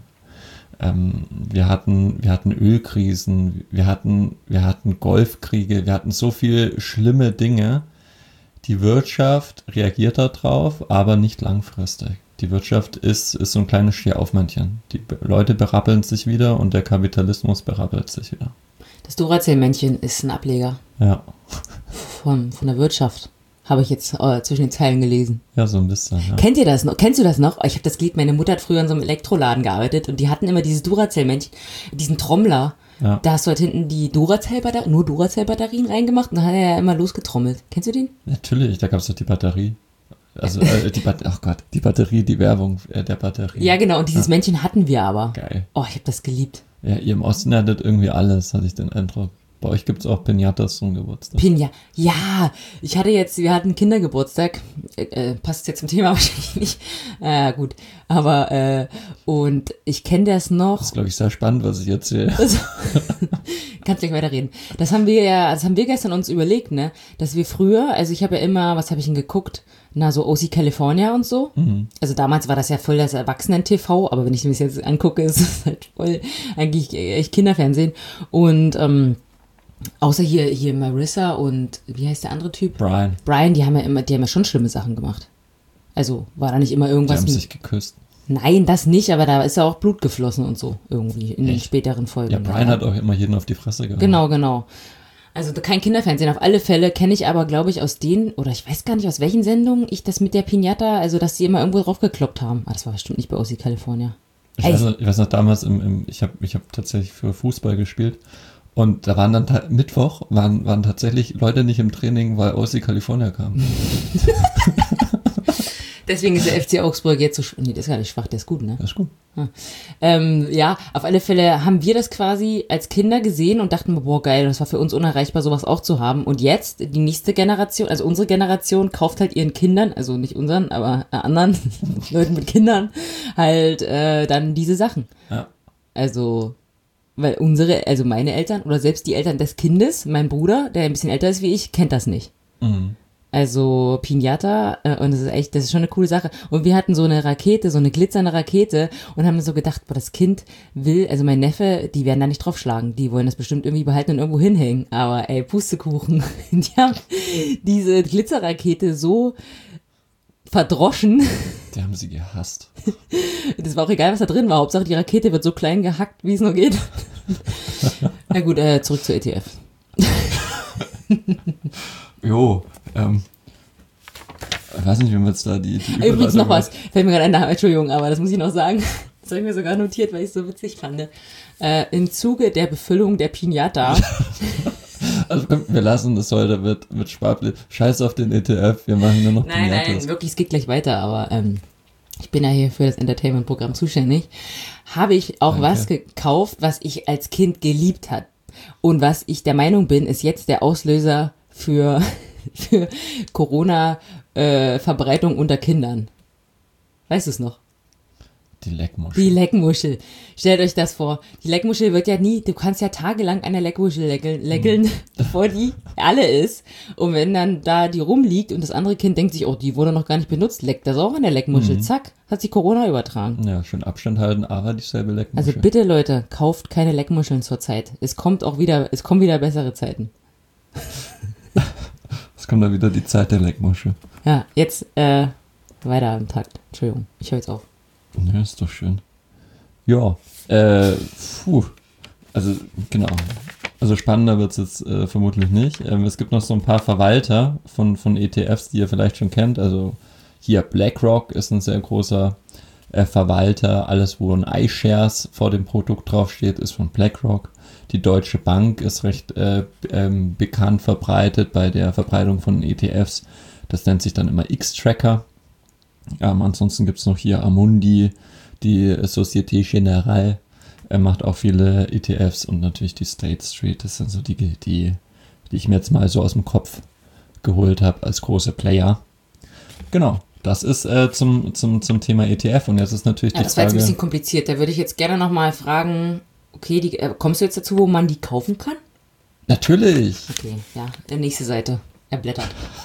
wir hatten Ölkrisen, wir hatten Golfkriege, wir hatten so viele schlimme Dinge. Die Wirtschaft reagiert darauf, aber nicht langfristig. Die Wirtschaft ist so ein kleines Stehaufmännchen. Die Leute berappeln sich wieder und der Kapitalismus berappelt sich wieder. Das Duracell-Männchen ist ein Ableger. Ja. Von der Wirtschaft. Habe ich jetzt zwischen den Zeilen gelesen. Ja, so ein bisschen, ja. Kennst du das noch? Ich habe das geliebt. Meine Mutter hat früher in so einem Elektroladen gearbeitet und die hatten immer dieses Duracell-Männchen, diesen Trommler. Ja. Da hast du halt hinten die nur Duracell-Batterien reingemacht und dann hat er ja immer losgetrommelt. Kennst du den? Natürlich, da gab es doch die Batterie. Also, die Batterie, die Werbung der Batterie. Ja, genau, und dieses Männchen hatten wir aber. Geil. Oh, ich habe das geliebt. Ja, ihr im Osten hattet irgendwie alles, hatte ich den Eindruck. Bei euch gibt es auch Pinatas zum Geburtstag. Ja, wir hatten Kindergeburtstag, passt jetzt zum Thema wahrscheinlich nicht, gut, aber, und ich kenne das noch. Das ist, glaube ich, sehr spannend, was ich erzähle. Also, kannst gleich weiterreden. Das haben wir gestern uns überlegt, ne, dass wir früher, also ich habe ja immer, was habe ich denn geguckt? So OC California und so. Mhm. Also damals war das ja voll das Erwachsenen-TV, aber wenn ich mir das jetzt angucke, ist es halt voll eigentlich echt Kinderfernsehen. Und außer hier Marissa und wie heißt der andere Typ? Brian, die haben ja schon schlimme Sachen gemacht. Also war da nicht immer irgendwas. Die haben sich geküsst. Nein, das nicht, aber da ist ja auch Blut geflossen und so irgendwie in den späteren Folgen. Ja, Brian hat auch immer jeden auf die Fresse gehauen. Genau. Also kein Kinderfernsehen. Auf alle Fälle kenne ich aber, glaube ich, aus denen, oder ich weiß gar nicht, aus welchen Sendungen ich das mit der Piñata, also dass sie immer irgendwo drauf gekloppt haben. Das war bestimmt nicht bei OC California. Ich weiß noch damals, ich hab tatsächlich für Fußball gespielt und da waren dann Mittwoch, waren tatsächlich Leute nicht im Training, weil OC California kam. Deswegen ist der FC Augsburg jetzt so schwach. Nee, der ist gar nicht schwach, der ist gut, ne? Das ist gut. Ja, auf alle Fälle haben wir das quasi als Kinder gesehen und dachten, boah, geil, das war für uns unerreichbar, sowas auch zu haben. Und jetzt, die nächste Generation, also unsere Generation, kauft halt ihren Kindern, also nicht unseren, aber anderen Leuten mit Kindern, halt dann diese Sachen. Ja. Also, weil meine Eltern oder selbst die Eltern des Kindes, mein Bruder, der ein bisschen älter ist wie ich, kennt das nicht. Mhm. Also Piñata, und das ist schon eine coole Sache. Und wir hatten so eine Rakete, so eine glitzernde Rakete und haben so gedacht, boah, das Kind will, also mein Neffe, die werden da nicht draufschlagen. Die wollen das bestimmt irgendwie behalten und irgendwo hinhängen. Aber ey, Pustekuchen, die haben diese Glitzerrakete so verdroschen. Die haben sie gehasst. Das war auch egal, was da drin war. Hauptsache die Rakete wird so klein gehackt, wie es nur geht. Na gut, zurück zur ETF. Jo, ich weiß nicht, wie wir jetzt da die Übrigens noch was, fällt mir gerade ein, Entschuldigung, aber das muss ich noch sagen. Das habe ich mir sogar notiert, weil ich es so witzig fand. Im Zuge der Befüllung der Piñata. Also wir lassen das heute mit Sparplan. Scheiß auf den ETF, wir machen nur noch Piñatas. Nein, wirklich, es geht gleich weiter, aber ich bin ja hier für das Entertainment-Programm zuständig. Habe ich auch was gekauft, was ich als Kind geliebt hat. Und was ich der Meinung bin, ist jetzt der Auslöser für Corona-Verbreitung unter Kindern. Weißt du es noch? Die Leckmuschel. Die Leckmuschel. Stellt euch das vor. Die Leckmuschel wird ja du kannst ja tagelang eine Leckmuschel leckeln, bevor die alle ist. Und wenn dann da die rumliegt und das andere Kind denkt sich, oh, die wurde noch gar nicht benutzt, leckt das auch an der Leckmuschel. Zack, hat sich Corona übertragen. Ja, schön Abstand halten, aber dieselbe Leckmuschel. Also bitte Leute, kauft keine Leckmuscheln zur Zeit. Es kommen wieder bessere Zeiten. Es kommt dann wieder die Zeit der Leckmuschel. Ja, jetzt weiter im Takt. Entschuldigung, ich höre jetzt auf. Ja, ist doch schön. Ja, also genau. Also spannender wird es jetzt vermutlich nicht. Es gibt noch so ein paar Verwalter von ETFs, die ihr vielleicht schon kennt. Also hier BlackRock ist ein sehr großer Verwalter. Alles, wo ein iShares vor dem Produkt draufsteht, ist von BlackRock. Die Deutsche Bank ist recht bekannt verbreitet bei der Verbreitung von ETFs. Das nennt sich dann immer X-Tracker. Ansonsten gibt es noch hier Amundi, die Société Générale macht auch viele ETFs und natürlich die State Street. Das sind so die ich mir jetzt mal so aus dem Kopf geholt habe als große Player. Genau, das ist zum Thema ETF und jetzt ist natürlich die das war jetzt Frage... ein bisschen kompliziert. Da würde ich jetzt gerne nochmal fragen, okay, kommst du jetzt dazu, wo man die kaufen kann? Natürlich! Okay, ja, nächste Seite. Er blättert.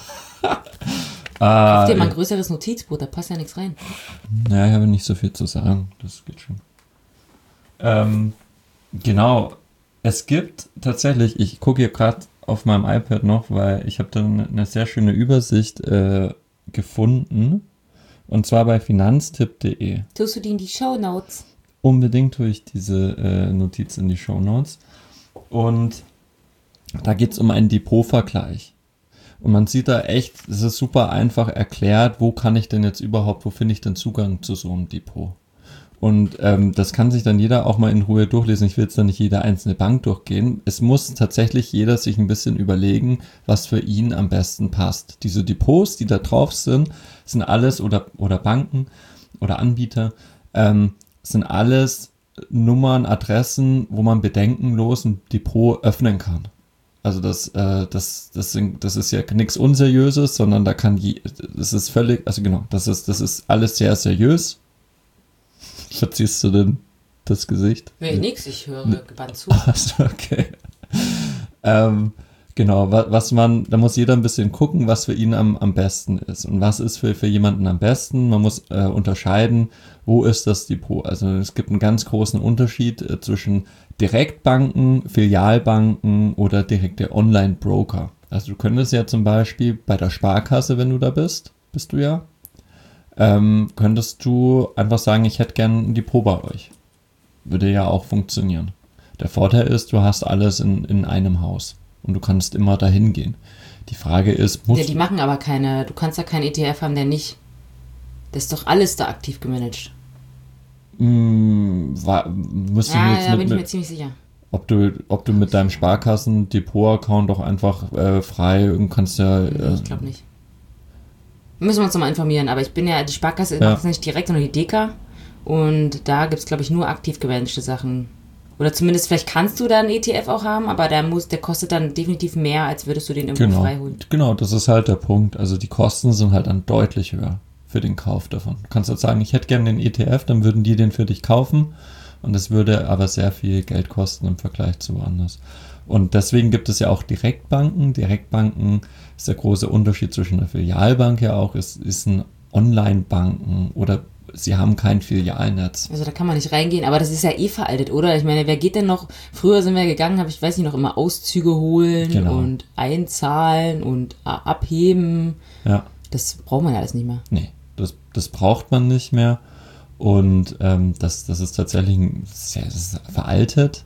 Kauf dir mal ein größeres Notizbuch, da passt ja nichts rein. Ja, ich habe nicht so viel zu sagen. Das geht schon. Genau. Es gibt tatsächlich, ich gucke hier gerade auf meinem iPad noch, weil ich habe dann eine sehr schöne Übersicht gefunden. Und zwar bei finanztipp.de. Tust du die in die Shownotes? Unbedingt tue ich diese Notiz in die Shownotes. Und da geht es um einen Depotvergleich. Und man sieht da echt, es ist super einfach erklärt, wo finde ich denn Zugang zu so einem Depot? Und das kann sich dann jeder auch mal in Ruhe durchlesen. Ich will jetzt da nicht jede einzelne Bank durchgehen. Es muss tatsächlich jeder sich ein bisschen überlegen, was für ihn am besten passt. Diese Depots, die da drauf sind alles, oder Banken oder Anbieter, sind alles Nummern, Adressen, wo man bedenkenlos ein Depot öffnen kann. Also das ist ja nichts Unseriöses, sondern das ist völlig, also genau, das ist alles sehr seriös. Verziehst du denn das Gesicht? Nee, nix, ich höre gebannt zu. Achso, okay. Genau, da muss jeder ein bisschen gucken, was für ihn am besten ist. Und was ist für jemanden am besten? Man muss unterscheiden, wo ist das Depot? Also es gibt einen ganz großen Unterschied zwischen Direktbanken, Filialbanken oder direkte Online-Broker. Also du könntest ja zum Beispiel bei der Sparkasse, wenn du da bist du ja, könntest du einfach sagen, ich hätte gern ein Depot bei euch. Würde ja auch funktionieren. Der Vorteil ist, du hast alles in einem Haus und du kannst immer dahin gehen. Die Frage ist, die machen aber du kannst ja keinen ETF haben, der nicht, das ist doch alles da aktiv gemanagt. Da bin ich mir ziemlich sicher. Ob du mit deinem Sparkassen-Depot-Account auch einfach frei und kannst ja... ich glaube nicht. Müssen wir uns nochmal informieren, aber die Sparkasse macht es nicht direkt, sondern die DK. Und da gibt es, glaube ich, nur aktiv gemanagte Sachen. Oder zumindest, vielleicht kannst du da einen ETF auch haben, aber der kostet dann definitiv mehr, als würdest du den irgendwo frei holen. Genau, das ist halt der Punkt. Also die Kosten sind halt dann deutlich höher für den Kauf davon. Du kannst halt sagen, ich hätte gerne den ETF, dann würden die den für dich kaufen. Und das würde aber sehr viel Geld kosten im Vergleich zu woanders. Und deswegen gibt es ja auch Direktbanken. Direktbanken ist der große Unterschied zwischen einer Filialbank ja auch, ist ein Online-Banken oder sie haben kein Filialnetz. Also da kann man nicht reingehen, aber das ist ja veraltet, oder? Ich meine, wer geht denn noch, früher sind wir gegangen, ich weiß nicht, noch immer Auszüge holen und einzahlen und abheben. Ja. Das braucht man ja alles nicht mehr. Nee, das braucht man nicht mehr. Und das ist tatsächlich das ist veraltet.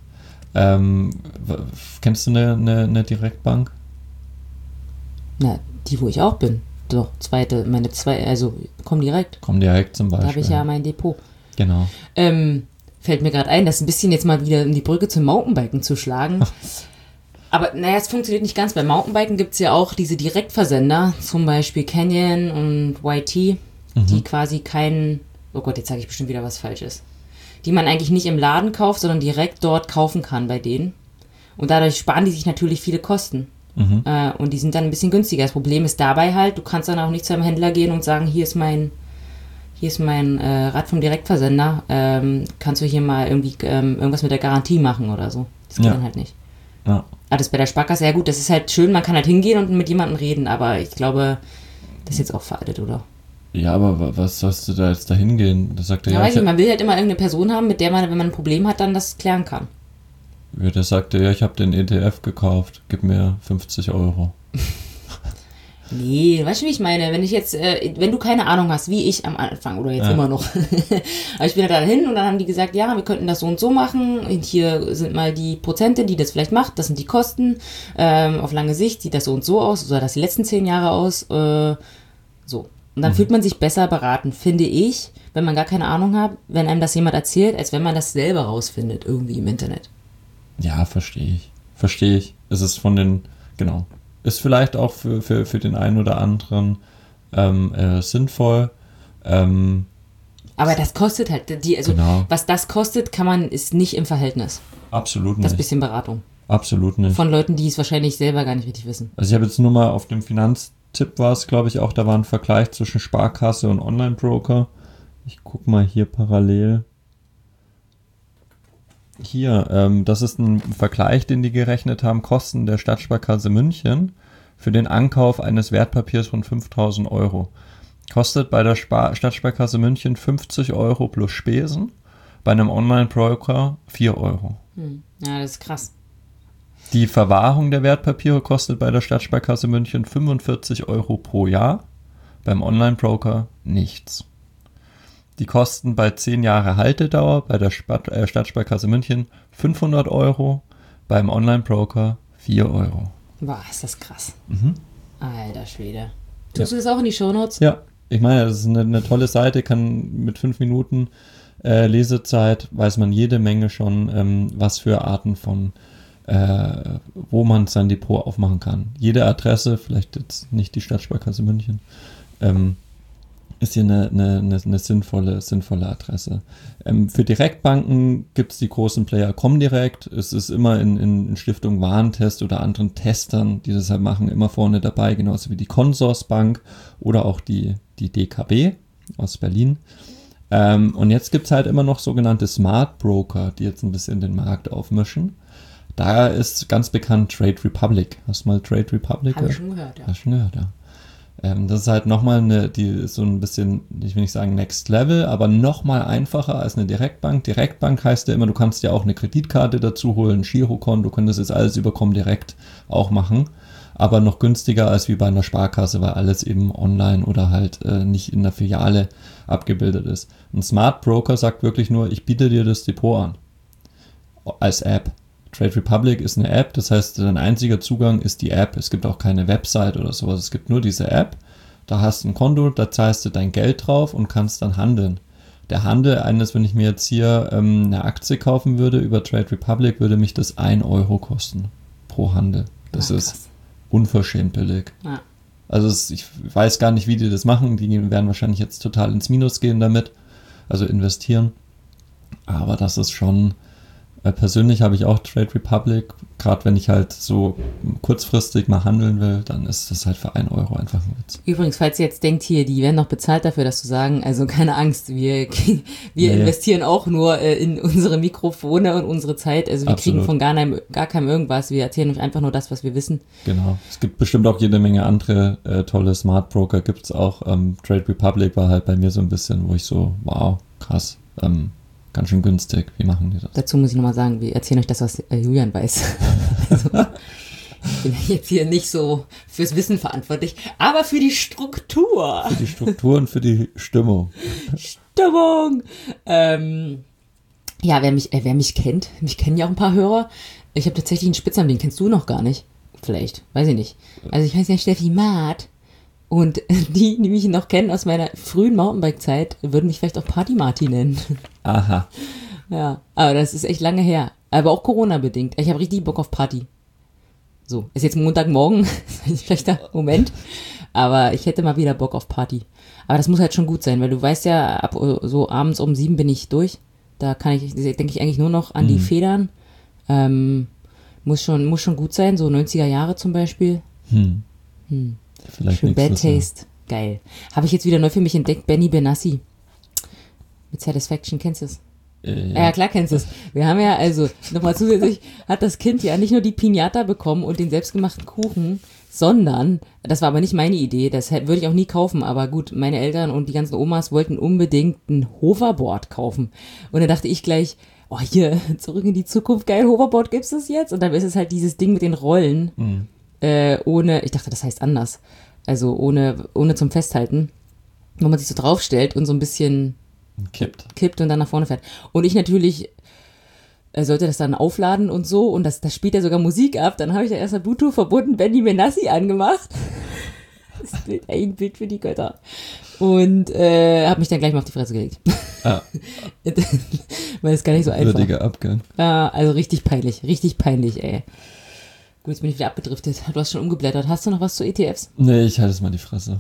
Kennst du eine Direktbank? Na, die, wo ich auch bin. Doch, also Comdirect. Comdirect zum Beispiel. Da habe ich ja mein Depot. Genau. Fällt mir gerade ein, das ein bisschen jetzt mal wieder in die Brücke zum Mountainbiken zu schlagen. Aber naja, es funktioniert nicht ganz. Beim Mountainbiken gibt es ja auch diese Direktversender, zum Beispiel Canyon und YT, die quasi oh Gott, jetzt sage ich bestimmt wieder was Falsches, die man eigentlich nicht im Laden kauft, sondern direkt dort kaufen kann bei denen. Und dadurch sparen die sich natürlich viele Kosten. Und die sind dann ein bisschen günstiger. Das Problem ist dabei halt, du kannst dann auch nicht zu einem Händler gehen und sagen, hier ist mein Rad vom Direktversender, kannst du hier mal irgendwie irgendwas mit der Garantie machen oder so. Das geht dann halt nicht. Ja. Aber das bei der Sparkasse, ja gut, das ist halt schön, man kann halt hingehen und mit jemandem reden, aber ich glaube, das ist jetzt auch veraltet, oder? Ja, aber was sollst du da jetzt da hingehen? Da sagt er, weiß ich, man will halt immer irgendeine Person haben, mit der man, wenn man ein Problem hat, dann das klären kann. Ja, der sagte, ja, ich habe den ETF gekauft, gib mir 50 Euro. Nee, weißt du, wie ich meine? Wenn du keine Ahnung hast, wie ich am Anfang oder jetzt immer noch. Aber ich bin da hin und dann haben die gesagt, ja, wir könnten das so und so machen. Und hier sind mal die Prozente, die das vielleicht macht. Das sind die Kosten. Auf lange Sicht sieht das so und so aus. So sah das die letzten 10 Jahre aus. So. Und Und dann fühlt man sich besser beraten, finde ich, wenn man gar keine Ahnung hat, wenn einem das jemand erzählt, als wenn man das selber rausfindet, irgendwie im Internet. Ja, verstehe ich. Es ist genau. Ist vielleicht auch für den einen oder anderen sinnvoll. Aber das kostet halt, Genau. was das kostet, ist nicht im Verhältnis. Absolut nicht. Das bisschen Beratung. Absolut nicht. Von Leuten, die es wahrscheinlich selber gar nicht richtig wissen. Also ich habe jetzt nur mal auf dem Finanztipp war es, glaube ich, auch, da war ein Vergleich zwischen Sparkasse und Online-Broker. Ich gucke mal hier parallel. Hier, das ist ein Vergleich, den die gerechnet haben, Kosten der Stadtsparkasse München für den Ankauf eines Wertpapiers von 5.000 Euro. Kostet bei der Stadtsparkasse München 50 Euro plus Spesen, bei einem Online-Broker 4 Euro. Ja, das ist krass. Die Verwahrung der Wertpapiere kostet bei der Stadtsparkasse München 45 Euro pro Jahr, beim Online-Broker nichts. Die Kosten bei 10 Jahre Haltedauer bei der Stadtsparkasse München 500 Euro, beim Online-Broker 4 Euro. Boah, ist das krass. Mhm. Alter Schwede. Tust du das auch in die Shownotes? Ja, ich meine, das ist eine tolle Seite, kann mit 5 Minuten Lesezeit, weiß man jede Menge schon, was für Arten von wo man sein Depot aufmachen kann. Jede Adresse, vielleicht jetzt nicht die Stadtsparkasse München, ist hier eine sinnvolle Adresse. Für Direktbanken gibt es die großen Player Comdirect. Es ist immer in Stiftung Warentest oder anderen Testern, die das halt machen, immer vorne dabei, genauso wie die Consorsbank oder auch die DKB aus Berlin. Und jetzt gibt es halt immer noch sogenannte Smart Broker, die jetzt ein bisschen den Markt aufmischen. Da ist ganz bekannt Trade Republic. Hast du mal Trade Republic gehört? Habe ich schon gehört, ja. Hast du schon gehört, ja. Das ist halt nochmal so ein bisschen, ich will nicht sagen Next Level, aber nochmal einfacher als eine Direktbank. Direktbank heißt ja immer, du kannst ja auch eine Kreditkarte dazu holen, ein Girokonto, du könntest jetzt alles über Comdirect auch machen, aber noch günstiger als wie bei einer Sparkasse, weil alles eben online oder halt nicht in der Filiale abgebildet ist. Ein Smart Broker sagt wirklich nur, ich biete dir das Depot an. Als App. Trade Republic ist eine App, das heißt, dein einziger Zugang ist die App. Es gibt auch keine Website oder sowas, es gibt nur diese App. Da hast du ein Konto, da zahlst du dein Geld drauf und kannst dann handeln. Der Handel wenn ich mir jetzt hier eine Aktie kaufen würde über Trade Republic, würde mich das 1 Euro kosten pro Handel. Das ist unverschämt billig. Ja. Also ich weiß gar nicht, wie die das machen. Die werden wahrscheinlich jetzt total ins Minus gehen damit, also investieren. Aber das ist schon... Persönlich habe ich auch Trade Republic, gerade wenn ich halt so kurzfristig mal handeln will, dann ist das halt für 1 Euro einfach ein Witz. Übrigens, falls ihr jetzt denkt, hier, die werden noch bezahlt dafür, dass zu sagen, also keine Angst, wir investieren auch nur in unsere Mikrofone und unsere Zeit, also wir kriegen von gar keinem irgendwas, wir erzählen euch einfach nur das, was wir wissen. Genau, es gibt bestimmt auch jede Menge andere tolle Smart Broker, gibt es auch. Trade Republic war halt bei mir so ein bisschen, wo ich so, wow, krass, ganz schön günstig. Wie machen die das? Dazu muss ich nochmal sagen, wir erzählen euch das, was Julian weiß. Also, ich bin jetzt hier nicht so fürs Wissen verantwortlich, aber für die Struktur. Für die Struktur und für die Stimmung. Stimmung! Ja, wer mich kennt, mich kennen ja auch ein paar Hörer. Ich habe tatsächlich einen Spitznamen, den kennst du noch gar nicht. Vielleicht, weiß ich nicht. Also ich heiße ja Steffi Maat. Und die mich noch kennen aus meiner frühen Mountainbike-Zeit, würden mich vielleicht auch Party Marty nennen. Aha. Ja, aber das ist echt lange her. Aber auch Corona-bedingt. Ich habe richtig Bock auf Party. So, ist jetzt Montagmorgen, ist ein schlechter Moment. Aber ich hätte mal wieder Bock auf Party. Aber das muss halt schon gut sein, weil du weißt ja, ab so abends um 7 bin ich durch. Da denke ich eigentlich nur noch an die Federn. Muss schon gut sein, so 90er Jahre zum Beispiel. Vielleicht schön Bad Taste. Geil. Habe ich jetzt wieder neu für mich entdeckt, Benny Benassi. Mit Satisfaction, kennst du es? Ja, klar kennst du es. Wir haben ja, also, nochmal zusätzlich, hat das Kind ja nicht nur die Pinata bekommen und den selbstgemachten Kuchen, sondern, das war aber nicht meine Idee, das würde ich auch nie kaufen, aber gut, meine Eltern und die ganzen Omas wollten unbedingt ein Hoverboard kaufen. Und dann dachte ich gleich, oh hier, zurück in die Zukunft, geil, Hoverboard gibt's das jetzt? Und dann ist es halt dieses Ding mit den Rollen, ich dachte, das heißt anders, also ohne zum Festhalten, wo man sich so draufstellt und so ein bisschen kippt und dann nach vorne fährt. Und ich natürlich sollte das dann aufladen und so und das spielt ja sogar Musik ab. Dann habe ich da erst mal Bluetooth verbunden, Benny Benassi angemacht Ein Bild für die Götter. Und habe mich dann gleich mal auf die Fresse gelegt. Ah. Weil es gar nicht so einfach. Würdiger Abgang. Ja, also richtig peinlich, ey. Gut, jetzt bin ich wieder abgedriftet. Du hast schon umgeblättert. Hast du noch was zu ETFs? Nee, ich halte es mal die Fresse.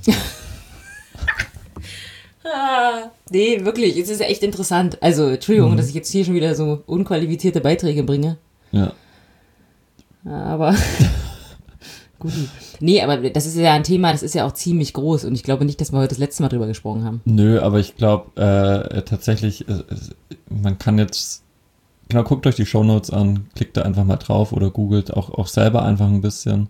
Nee, wirklich, es ist echt interessant. Also, Entschuldigung, dass ich jetzt hier schon wieder so unqualifizierte Beiträge bringe. Ja. Aber gut. Nee, aber das ist ja ein Thema, das ist ja auch ziemlich groß und ich glaube nicht, dass wir heute das letzte Mal drüber gesprochen haben. Nö, aber ich glaube tatsächlich, man kann jetzt, genau, guckt euch die Shownotes an, klickt da einfach mal drauf oder googelt auch selber einfach ein bisschen.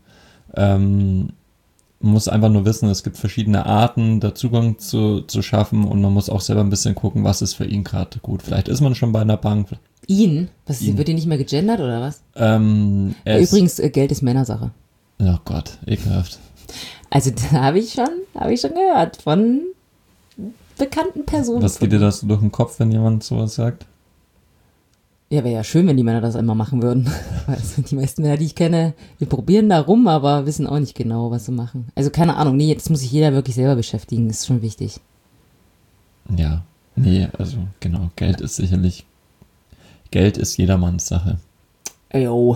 Man muss einfach nur wissen, es gibt verschiedene Arten, da Zugang zu schaffen und man muss auch selber ein bisschen gucken, was ist für ihn gerade gut. Vielleicht ist man schon bei einer Bank. Ihn? Wird ihn nicht mehr gegendert oder was? Übrigens, Geld ist Männersache. Oh Gott, ekelhaft. Also da habe ich schon gehört von bekannten Personen. Was geht dir das durch den Kopf, wenn jemand sowas sagt? Ja, wäre ja schön, wenn die Männer das immer machen würden. Also die meisten Männer, die ich kenne, die probieren da rum, aber wissen auch nicht genau, was sie machen. Also keine Ahnung, nee, jetzt muss sich jeder wirklich selber beschäftigen, ist schon wichtig. Ja, nee, also genau, Geld ist jedermanns Sache. Jo,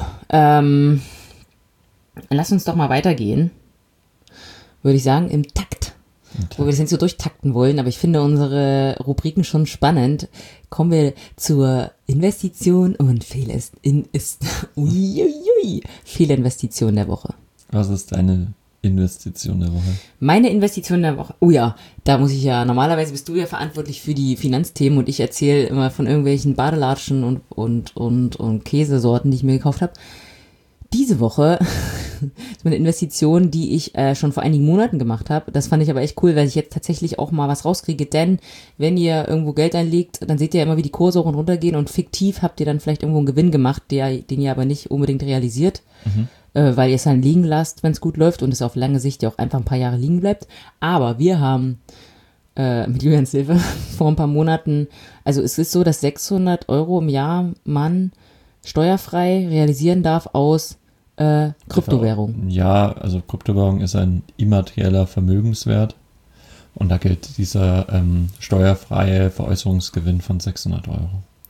lass uns doch mal weitergehen, würde ich sagen, im Takt. Wo wir das nicht so durchtakten wollen, aber ich finde unsere Rubriken schon spannend. Kommen wir zur Investition und Fehlinvestition der Woche. Was ist deine Investition der Woche? Meine Investition der Woche, oh ja, da muss ich ja, normalerweise bist du ja verantwortlich für die Finanzthemen und ich erzähle immer von irgendwelchen Badelatschen und Käsesorten, die ich mir gekauft habe. Diese Woche ist eine Investition, die ich schon vor einigen Monaten gemacht habe. Das fand ich aber echt cool, weil ich jetzt tatsächlich auch mal was rauskriege. Denn wenn ihr irgendwo Geld einlegt, dann seht ihr ja immer, wie die Kurse hoch und runter gehen. Und fiktiv habt ihr dann vielleicht irgendwo einen Gewinn gemacht, den ihr aber nicht unbedingt realisiert. Weil ihr es dann liegen lasst, wenn es gut läuft und es auf lange Sicht ja auch einfach ein paar Jahre liegen bleibt. Aber wir haben mit Julians Hilfe vor ein paar Monaten, also es ist so, dass 600 € im Jahr man steuerfrei realisieren darf aus Kryptowährung. Ja, also Kryptowährung ist ein immaterieller Vermögenswert und da gilt dieser steuerfreie Veräußerungsgewinn von 600 €.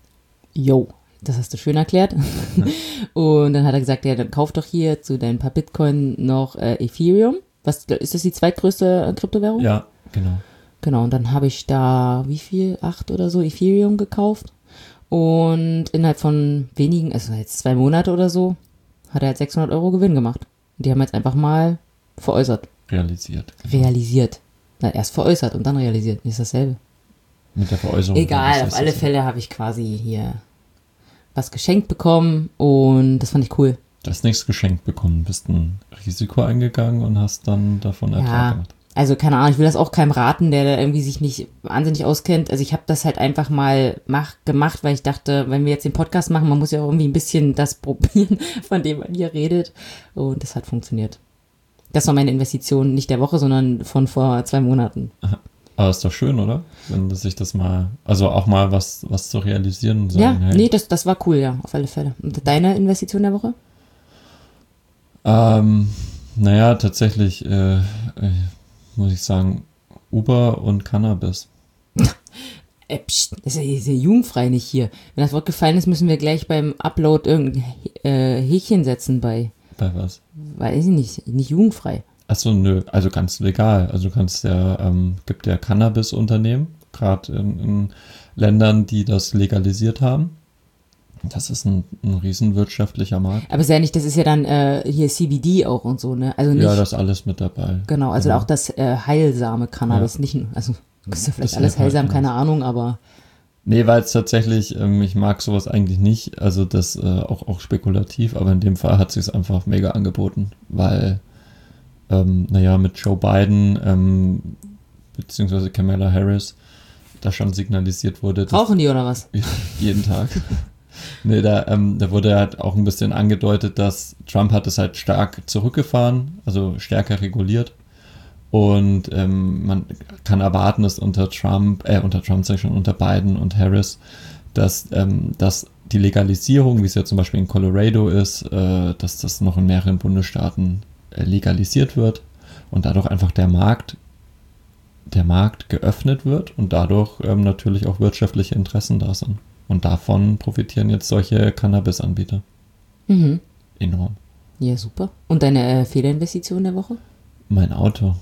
Jo, das hast du schön erklärt. Und dann hat er gesagt, ja, dann kauf doch hier zu deinen paar Bitcoin noch Ethereum. Was, ist das die zweitgrößte Kryptowährung? Ja, genau. Genau, und dann habe ich da, 8 oder so Ethereum gekauft und innerhalb von wenigen, also jetzt 2 Monate oder so, hat er halt 600 € Gewinn gemacht. Und die haben jetzt einfach mal veräußert. Realisiert. Na, erst veräußert und dann realisiert. Ist dasselbe. Mit der Veräußerung. Egal, auf alle Fälle habe ich quasi hier was geschenkt bekommen und das fand ich cool. Du hast nichts geschenkt bekommen, bist ein Risiko eingegangen und hast dann davon Ertrag gemacht. Also keine Ahnung, ich will das auch keinem raten, der da irgendwie sich nicht wahnsinnig auskennt. Also ich habe das halt einfach mal gemacht, weil ich dachte, wenn wir jetzt den Podcast machen, man muss ja auch irgendwie ein bisschen das probieren, von dem man hier redet. Und das hat funktioniert. Das war meine Investition, nicht der Woche, sondern von vor 2 Monaten. Aber ist doch schön, oder? Wenn sich das mal, also auch mal was zu realisieren und sagen, ja, hey. Nee, das war cool, ja, auf alle Fälle. Und deine Investition der Woche? Naja, tatsächlich, muss ich sagen, Uber und Cannabis. Psst, das ist ja jugendfrei nicht hier. Wenn das Wort gefallen ist, müssen wir gleich beim Upload irgendein Häkchen setzen bei. Bei was? Weiß ich nicht jugendfrei. Achso, nö, also ganz legal. Also du kannst ja, gibt ja Cannabis-Unternehmen, gerade in Ländern, die das legalisiert haben. Das ist ein riesen wirtschaftlicher Markt. Aber ist ja nicht, das ist ja dann hier CBD auch und so, ne? Also nicht, ja, das ist alles mit dabei. Genau, also auch das heilsame Cannabis, nicht, also ist ja vielleicht alles heilsam, keine Ahnung, aber... Nee, weil es tatsächlich, ich mag sowas eigentlich nicht, also das auch spekulativ, aber in dem Fall hat es sich einfach mega angeboten, weil, mit Joe Biden, beziehungsweise Kamala Harris, da schon signalisiert wurde. Rauchen die oder was? Jeden Tag. Nee, da wurde halt auch ein bisschen angedeutet, dass Trump hat es halt stark zurückgefahren, also stärker reguliert. Und man kann erwarten, dass unter Biden und Harris, dass die Legalisierung, wie es ja zum Beispiel in Colorado ist, dass das noch in mehreren Bundesstaaten legalisiert wird und dadurch einfach der Markt geöffnet wird und dadurch natürlich auch wirtschaftliche Interessen da sind. Und davon profitieren jetzt solche Cannabis-Anbieter. Mhm. Enorm. Ja, super. Und deine Fehlerinvestition der Woche? Mein Auto.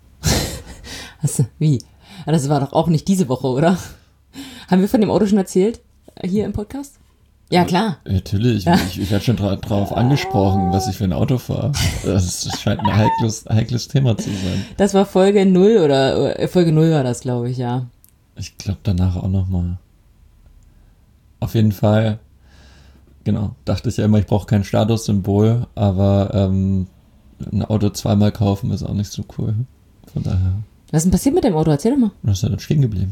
Wie? Das war doch auch nicht diese Woche, oder? Haben wir von dem Auto schon erzählt? Hier im Podcast? Ja, klar. Natürlich, ich werde schon drauf angesprochen, was ich für ein Auto fahre. Das scheint ein heikles Thema zu sein. Das war Folge 0 oder Folge 0 war das, glaube ich, ja. Ich glaube danach auch nochmal. Auf jeden Fall, genau, dachte ich ja immer, ich brauche kein Statussymbol, aber ein Auto zweimal kaufen ist auch nicht so cool. Von daher. Was ist denn passiert mit dem Auto? Erzähl doch mal. Das ist ja dann stehen geblieben.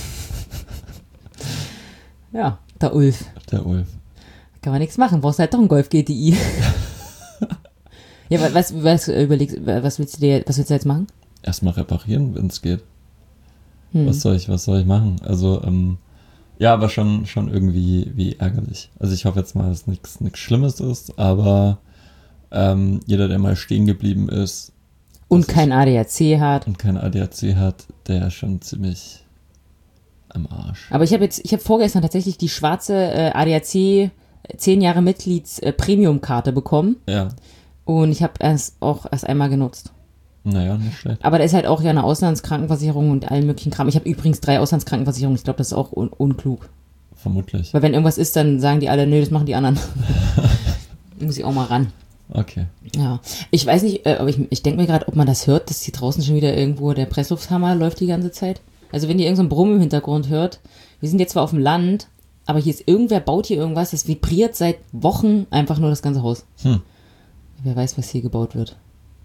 Ja, der Ulf. Der Ulf. Kann man nichts machen, brauchst halt doch einen Golf GTI. Ja, was willst du jetzt machen? Erstmal reparieren, wenn es geht. Was soll ich machen? Also, ja, aber schon irgendwie wie ärgerlich. Also ich hoffe jetzt mal, dass nichts Schlimmes ist, aber jeder, der mal stehen geblieben ist und kein ADAC hat. Und kein ADAC hat, der ist schon ziemlich am Arsch. Aber ich habe vorgestern tatsächlich die schwarze ADAC 10 Jahre Mitglieds Premium-Karte bekommen. Ja. Und ich habe erst einmal genutzt. Naja, nicht schlecht. Aber da ist halt auch ja eine Auslandskrankenversicherung und allen möglichen Kram. Ich habe übrigens 3 Auslandskrankenversicherungen. Ich glaube, das ist auch unklug. Vermutlich. Weil wenn irgendwas ist, dann sagen die alle, nö, das machen die anderen. Muss ich auch mal ran. Okay. Ja. Ich weiß nicht, aber ich denke mir gerade, ob man das hört, dass hier draußen schon wieder irgendwo der Presslufthammer läuft die ganze Zeit. Also wenn ihr irgend so ein Brummen im Hintergrund hört, wir sind jetzt zwar auf dem Land, aber hier ist baut hier irgendwas, das vibriert seit Wochen einfach nur das ganze Haus. Wer weiß, was hier gebaut wird.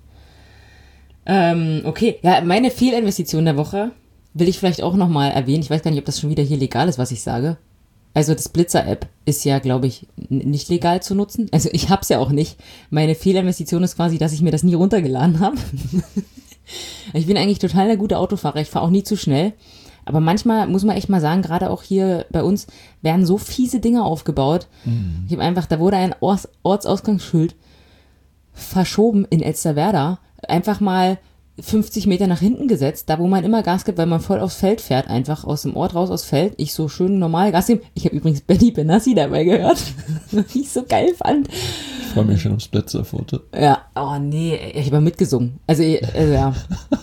Okay, ja, meine Fehlinvestition der Woche will ich vielleicht auch nochmal erwähnen. Ich weiß gar nicht, ob das schon wieder hier legal ist, was ich sage. Also das Blitzer-App ist ja, glaube ich, nicht legal zu nutzen. Also ich hab's ja auch nicht. Meine Fehlinvestition ist quasi, dass ich mir das nie runtergeladen habe. Ich bin eigentlich total der gute Autofahrer. Ich fahre auch nie zu schnell. Aber manchmal muss man echt mal sagen, gerade auch hier bei uns werden so fiese Dinge aufgebaut. Ich habe einfach, da wurde ein Ortsausgangsschild verschoben in Elsterwerda. Einfach mal 50 Meter nach hinten gesetzt, da wo man immer Gas gibt, weil man voll aufs Feld fährt, einfach aus dem Ort raus aufs Feld. Ich so schön normal Gas geben. Ich habe übrigens Benny Benassi dabei gehört, was ich so geil fand. Ich freue mich schon aufs Blitzerfoto. Ja, oh nee, ich habe mitgesungen. Also ja.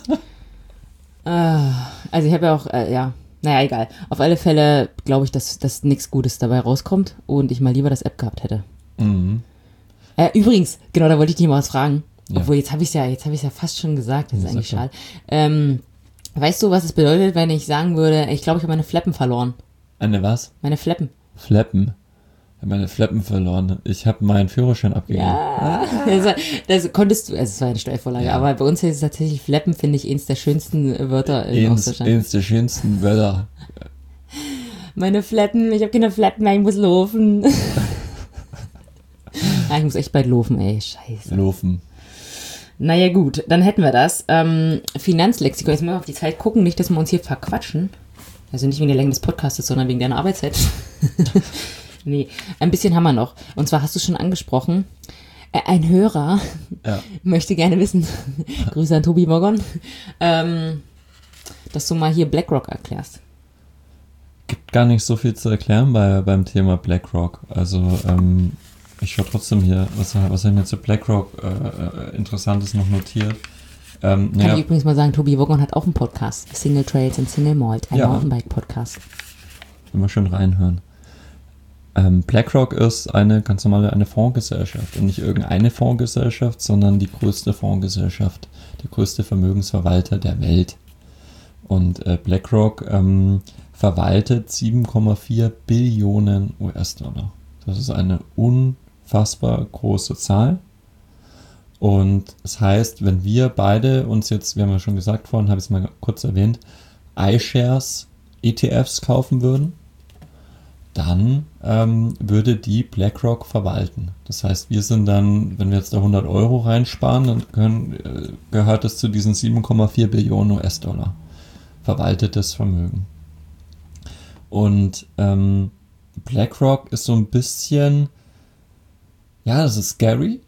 Also ich habe ja auch, ja, naja, egal. Auf alle Fälle glaube ich, dass nichts Gutes dabei rauskommt und ich mal lieber das App gehabt hätte. Mhm. Übrigens, genau, da wollte ich dich mal was fragen. Ja. Obwohl, jetzt habe ich es ja fast schon gesagt. Das ist eigentlich schade. Weißt du, was es bedeutet, wenn ich sagen würde, ich glaube, ich habe meine Fleppen verloren? Eine was? Meine Fleppen. Fleppen? Ich habe meine Fleppen verloren. Ich habe meinen Führerschein abgegeben. Ja, das konntest du, also es war eine Steilvorlage, ja. Aber bei uns ist es tatsächlich Fleppen, finde ich, eins der schönsten Wörter in Ostdeutschland. Eins der schönsten Wörter. Meine Fleppen, ich habe keine Fleppen mehr, ich muss laufen. Ich muss echt bald laufen, ey, scheiße. Laufen. Naja gut, dann hätten wir das. Finanzlexikon, jetzt mal auf die Zeit gucken, nicht, dass wir uns hier verquatschen. Also nicht wegen der Länge des Podcasts, sondern wegen deiner Arbeitszeit. Nee, ein bisschen haben wir noch. Und zwar hast du schon angesprochen, ein Hörer möchte gerne wissen, Grüße an Tobi Morgon, dass du mal hier BlackRock erklärst. Gibt gar nicht so viel zu erklären beim Thema BlackRock. Also ich schaue trotzdem hier, was habe ich mir zu BlackRock Interessantes noch notiert. Kann ich übrigens mal sagen, Tobi Morgon hat auch einen Podcast, Single Trails and Single Malt, ein Mountainbike-Podcast. Immer schön reinhören. BlackRock ist eine ganz normale eine Fondsgesellschaft und nicht irgendeine Fondsgesellschaft, sondern die größte Fondsgesellschaft, der größte Vermögensverwalter der Welt. Und BlackRock verwaltet 7,4 Billionen US-Dollar. Das ist eine unfassbar große Zahl. Und das heißt, wenn wir beide uns jetzt, wir haben ja schon gesagt vorhin, habe ich es mal kurz erwähnt, iShares ETFs kaufen würden, dann würde die BlackRock verwalten. Das heißt, wir sind dann, wenn wir jetzt da 100 Euro reinsparen, dann gehört es zu diesen 7,4 Billionen US-Dollar verwaltetes Vermögen. Und BlackRock ist so ein bisschen, ja, das ist scary,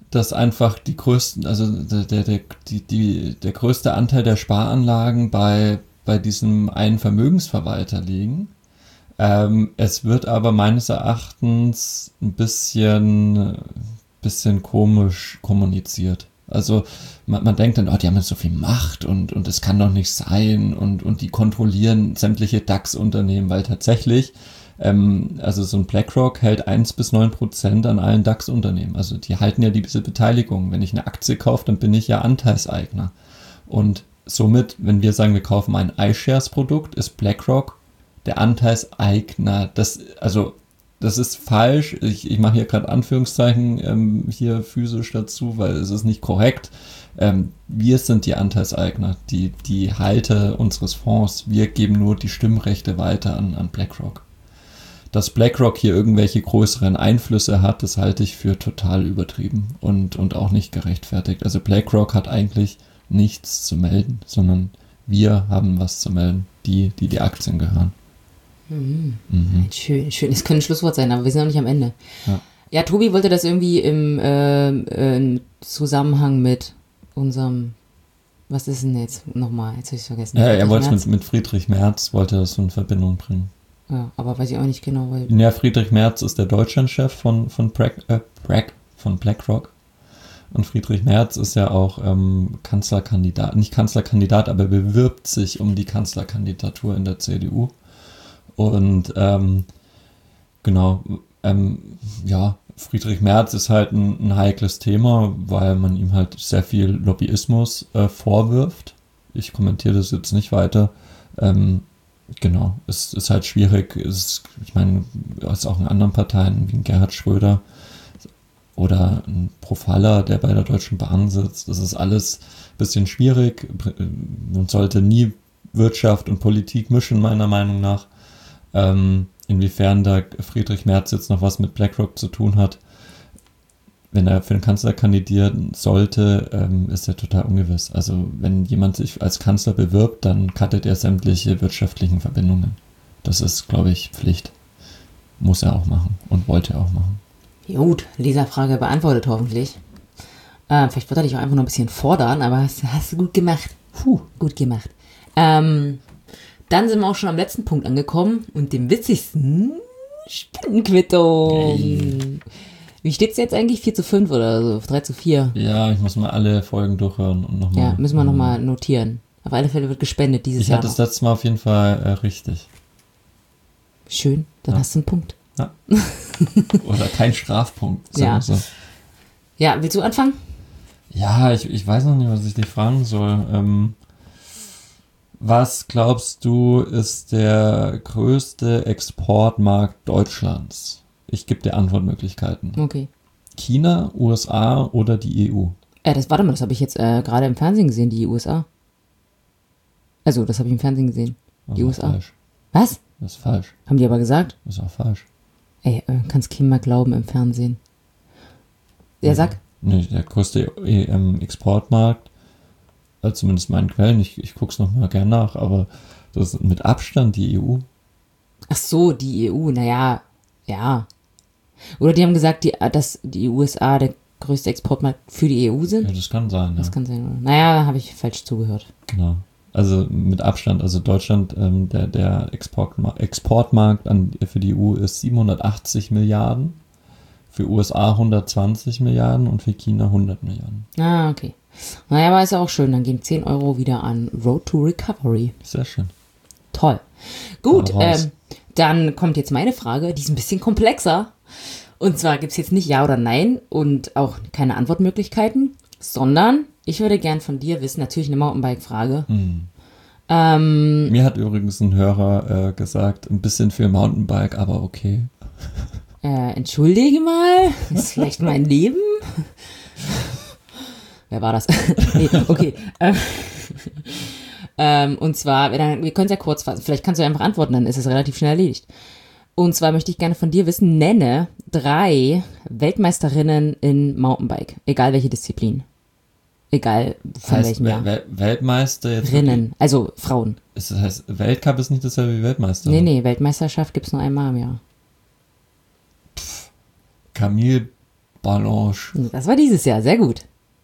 dass einfach die größten, also der größte Anteil der Sparanlagen bei diesem einen Vermögensverwalter liegen. Es wird aber meines Erachtens ein bisschen komisch kommuniziert. Also man denkt dann, die haben jetzt so viel Macht und es kann doch nicht sein und die kontrollieren sämtliche DAX-Unternehmen, weil tatsächlich, also so ein BlackRock hält 1-9% an allen DAX-Unternehmen. Also die halten ja diese Beteiligung. Wenn ich eine Aktie kaufe, dann bin ich ja Anteilseigner. Und somit, wenn wir sagen, wir kaufen ein iShares-Produkt, ist BlackRock der Anteilseigner. Das ist falsch. Ich mache hier gerade Anführungszeichen hier physisch dazu, weil es ist nicht korrekt. Wir sind die Anteilseigner, die Halter unseres Fonds. Wir geben nur die Stimmrechte weiter an BlackRock. Dass BlackRock hier irgendwelche größeren Einflüsse hat, das halte ich für total übertrieben und auch nicht gerechtfertigt. Also BlackRock hat eigentlich nichts zu melden, sondern wir haben was zu melden, die Aktien gehören. Schön. Das könnte ein Schlusswort sein, aber wir sind noch nicht am Ende. Ja, Tobi wollte das irgendwie im Zusammenhang mit unserem, was ist denn jetzt nochmal? Jetzt habe ich es vergessen. Ja, er wollte es mit Friedrich Merz, wollte das so in Verbindung bringen. Ja, aber weiß ich auch nicht genau, weil... Ja, Friedrich Merz ist der Deutschlandchef von BlackRock. Und Friedrich Merz ist ja auch Kanzlerkandidat, nicht Kanzlerkandidat, aber bewirbt sich um die Kanzlerkandidatur in der CDU. Und Friedrich Merz ist halt ein heikles Thema, weil man ihm halt sehr viel Lobbyismus vorwirft. Ich kommentiere das jetzt nicht weiter. Es ist halt schwierig. Ich meine, es ist auch in anderen Parteien wie Gerhard Schröder oder ein Profalla, der bei der Deutschen Bahn sitzt. Das ist alles ein bisschen schwierig. Man sollte nie Wirtschaft und Politik mischen, meiner Meinung nach. Inwiefern da Friedrich Merz jetzt noch was mit BlackRock zu tun hat, wenn er für den Kanzler kandidieren sollte, ist er total ungewiss. Also wenn jemand sich als Kanzler bewirbt, dann cuttet er sämtliche wirtschaftlichen Verbindungen. Das ist, glaube ich, Pflicht. Muss er auch machen und wollte er auch machen. Gut, Leserfrage beantwortet hoffentlich. Vielleicht wollte er dich auch einfach noch ein bisschen fordern, aber hast du gut gemacht. Gut gemacht. Dann sind wir auch schon am letzten Punkt angekommen und dem witzigsten Spendenquittung. Yay. Wie steht's jetzt eigentlich? 4:5 oder so? 3:4? Ja, ich muss mal alle Folgen durchhören und nochmal. Ja, müssen wir nochmal notieren. Auf alle Fälle wird gespendet dieses Jahr. Ich hatte das letzte Mal auf jeden Fall richtig. Schön, dann hast du einen Punkt. Ja. Oder kein Strafpunkt. Ja. So. Ja, willst du anfangen? Ja, ich weiß noch nicht, was ich dich fragen soll. Was glaubst du, ist der größte Exportmarkt Deutschlands? Ich gebe dir Antwortmöglichkeiten. Okay. China, USA oder die EU? Das habe ich jetzt gerade im Fernsehen gesehen, die USA. Also, das habe ich im Fernsehen gesehen. Die USA. Falsch. Was? Das ist falsch. Haben die aber gesagt? Das ist auch falsch. Ey, kannst keinem mal glauben im Fernsehen. Der sagt? Nee, der größte Exportmarkt, zumindest meinen Quellen, ich gucke es nochmal gern nach, aber das ist mit Abstand die EU. Ach so, die EU, naja, ja. Oder die haben gesagt, dass die USA der größte Exportmarkt für die EU sind? Ja, das kann sein, Das kann sein, oder? Naja, habe ich falsch zugehört. Genau. Also mit Abstand, also Deutschland, der Exportmarkt für die EU ist 780 Milliarden, für USA 120 Milliarden und für China 100 Milliarden. Ah, okay. Naja, aber ist ja auch schön, dann gehen 10 Euro wieder an Road to Recovery. Sehr schön. Toll. Gut, dann kommt jetzt meine Frage, die ist ein bisschen komplexer. Und zwar gibt es jetzt nicht Ja oder Nein und auch keine Antwortmöglichkeiten, sondern ich würde gern von dir wissen, natürlich eine Mountainbike-Frage. Mir hat übrigens ein Hörer gesagt, ein bisschen viel Mountainbike, aber okay. Entschuldige mal, ist vielleicht mein Leben? Wer war das? Nee, okay. Und zwar, wir können es ja kurz fassen, vielleicht kannst du einfach antworten, dann ist es relativ schnell erledigt. Und zwar möchte ich gerne von dir wissen, nenne 3 Weltmeisterinnen in Mountainbike, egal welche Disziplin. Egal von welchem Jahr. Weltmeister jetzt? Rinnen, also Frauen. Das heißt, Weltcup ist nicht dasselbe wie Weltmeister? Nee, Weltmeisterschaft gibt es nur einmal im Jahr. Camille Balance. Das war dieses Jahr, sehr gut.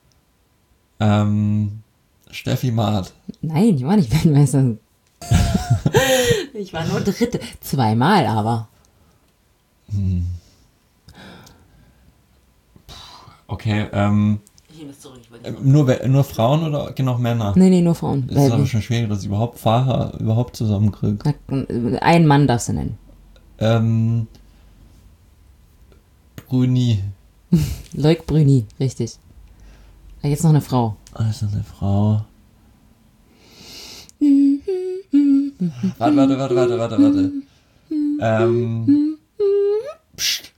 Steffi Maat. Nein, ich war nicht Weltmeister. Ich war nur Dritte. 2-mal aber. Okay, nur Frauen oder genau Männer? Nee, nur Frauen. Das ist aber schon schwierig, dass ich Fahrer überhaupt zusammenkriege. Einen Mann darfst du nennen. Bruni. Loic Bruni, richtig. Jetzt noch eine Frau. Also eine Frau. Warte. Psst.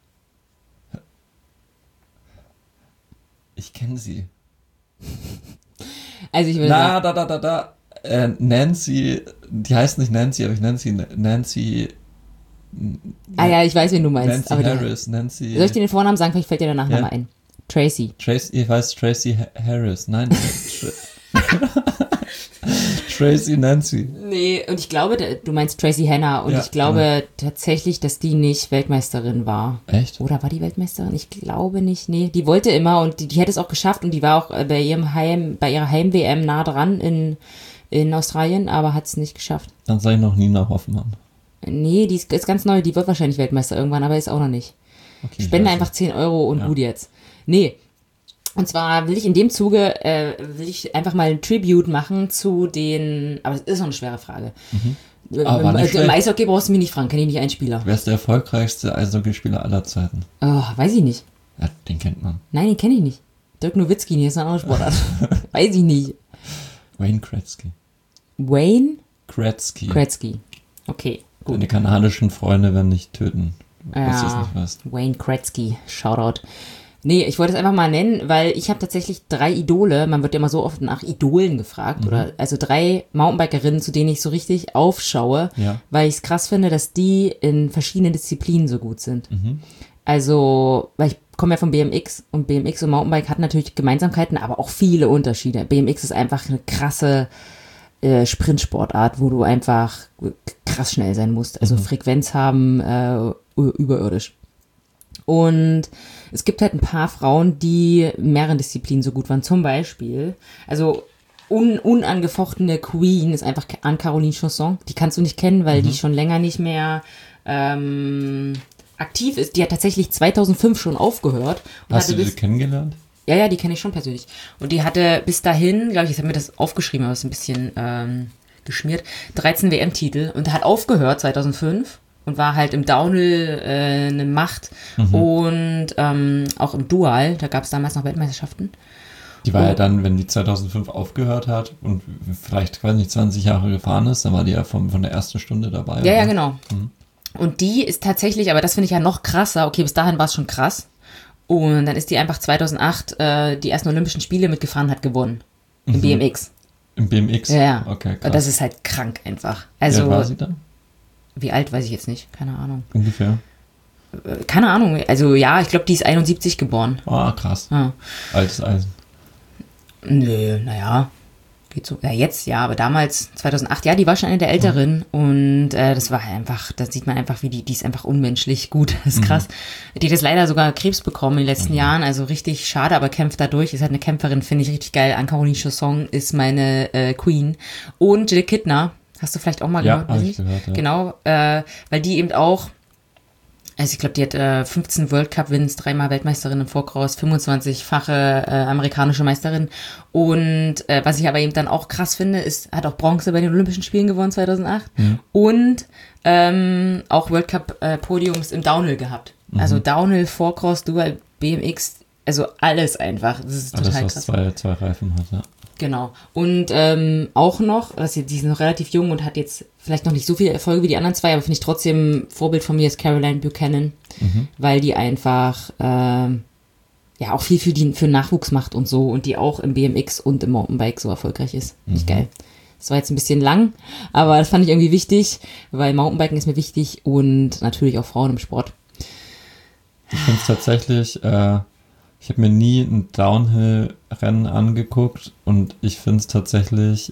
Ich kenne sie. Also ich will sagen, Nancy, die heißt nicht Nancy, aber ich nenne sie Nancy. ja, ich weiß, wen du meinst. Nancy aber Harris, Nancy. Soll ich dir den Vornamen sagen? Vielleicht fällt dir danach nochmal ein. Tracy. Ich weiß, Tracy Harris. Nein, Tracy Nancy. Nee, und ich glaube, du meinst Tracy Hannah und ich glaube tatsächlich, dass die nicht Weltmeisterin war. Echt? Oder war die Weltmeisterin? Ich glaube nicht. Nee, die wollte immer und die hätte es auch geschafft und die war auch bei ihrer Heim-WM nah dran in Australien, aber hat es nicht geschafft. Dann sage ich noch Nina Hoffmann. Nee, die ist ganz neu, die wird wahrscheinlich Weltmeister irgendwann, aber ist auch noch nicht. Okay, Spende einfach 10 Euro und gut jetzt. Nee. Und zwar will ich in dem Zuge, einfach mal ein Tribute machen zu den, aber das ist noch eine schwere Frage. Im Eishockey brauchst du mich nicht fragen, kenne ich nicht einen Spieler. Wer ist der erfolgreichste Eishockeyspieler aller Zeiten? Oh, weiß ich nicht. Ja, den kennt man. Nein, den kenne ich nicht. Dirk Nowitzki, hier ist eine andere Sportart. Weiß ich nicht. Wayne Gretzky. Wayne? Gretzky. Okay, gut. Deine kanadischen Freunde werden dich töten. Was das nicht weißt. Wayne Gretzky, Shoutout. Nee, ich wollte es einfach mal nennen, weil ich habe tatsächlich 3 Idole. Man wird ja immer so oft nach Idolen gefragt. Oder also 3 Mountainbikerinnen, zu denen ich so richtig aufschaue, weil ich es krass finde, dass die in verschiedenen Disziplinen so gut sind. Also, weil ich komme ja vom BMX und BMX und Mountainbike hat natürlich Gemeinsamkeiten, aber auch viele Unterschiede. BMX ist einfach eine krasse Sprintsportart, wo du einfach krass schnell sein musst. Also Frequenz haben, überirdisch. Und es gibt halt ein paar Frauen, die in mehreren Disziplinen so gut waren. Zum Beispiel, also unangefochtene Queen ist einfach Anne-Caroline Chausson. Die kannst du nicht kennen, weil die schon länger nicht mehr aktiv ist. Die hat tatsächlich 2005 schon aufgehört. Hast du die kennengelernt? Ja, die kenne ich schon persönlich. Und die hatte bis dahin, glaube ich, jetzt habe mir das aufgeschrieben, aber es ist ein bisschen geschmiert, 13 WM-Titel und hat aufgehört 2005. Und war halt im Downhill eine Macht und auch im Dual, da gab es damals noch Weltmeisterschaften. Die war ja dann, wenn die 2005 aufgehört hat und vielleicht, weiß nicht, 20 Jahre gefahren ist, dann war die ja von der ersten Stunde dabei. Ja, genau. Und die ist tatsächlich, aber das finde ich ja noch krasser, okay, bis dahin war es schon krass. Und dann ist die einfach 2008 die ersten Olympischen Spiele mitgefahren, hat gewonnen. Im BMX. Im BMX? Ja. Okay, krass. Das ist halt krank einfach. Also, wie alt war sie dann? Wie alt, weiß ich jetzt nicht. Keine Ahnung. Ungefähr? Keine Ahnung. Also ja, ich glaube, die ist 71 geboren. Ah, krass. Ja. Altes Eisen. Nö, naja. Geht so. Ja, jetzt, ja, aber damals, 2008, ja, die war schon eine der Älteren. Und das war einfach, da sieht man einfach, wie die ist einfach unmenschlich gut. Das ist krass. Die hat jetzt leider sogar Krebs bekommen in den letzten Jahren. Also richtig schade, aber kämpft dadurch. Ist halt eine Kämpferin, finde ich richtig geil. Anne-Caroline Chausson ist meine Queen. Und Jill Kidner. Hast du vielleicht auch mal gehört? Ja, habe ich gehört, ja. Genau, weil die eben auch, also ich glaube, die hat 15 World Cup Wins, 3-mal Weltmeisterin im Vorcross, 25-fache amerikanische Meisterin. Und was ich aber eben dann auch krass finde, ist, hat auch Bronze bei den Olympischen Spielen gewonnen 2008 und auch World Cup Podiums im Downhill gehabt. Also Downhill, Vorcross, Dual, BMX, also alles einfach. Das ist total alles, krass. Was zwei Reifen hat, ja. Genau. Und auch noch, die ist noch relativ jung und hat jetzt vielleicht noch nicht so viele Erfolge wie die anderen 2, aber finde ich trotzdem Vorbild von mir ist Caroline Buchanan, weil die einfach auch viel für Nachwuchs macht und so und die auch im BMX und im Mountainbike so erfolgreich ist. Nicht geil. Das war jetzt ein bisschen lang, aber das fand ich irgendwie wichtig, weil Mountainbiken ist mir wichtig und natürlich auch Frauen im Sport. Ich finde es tatsächlich, ich habe mir nie ein Downhill-Rennen angeguckt und ich finde es tatsächlich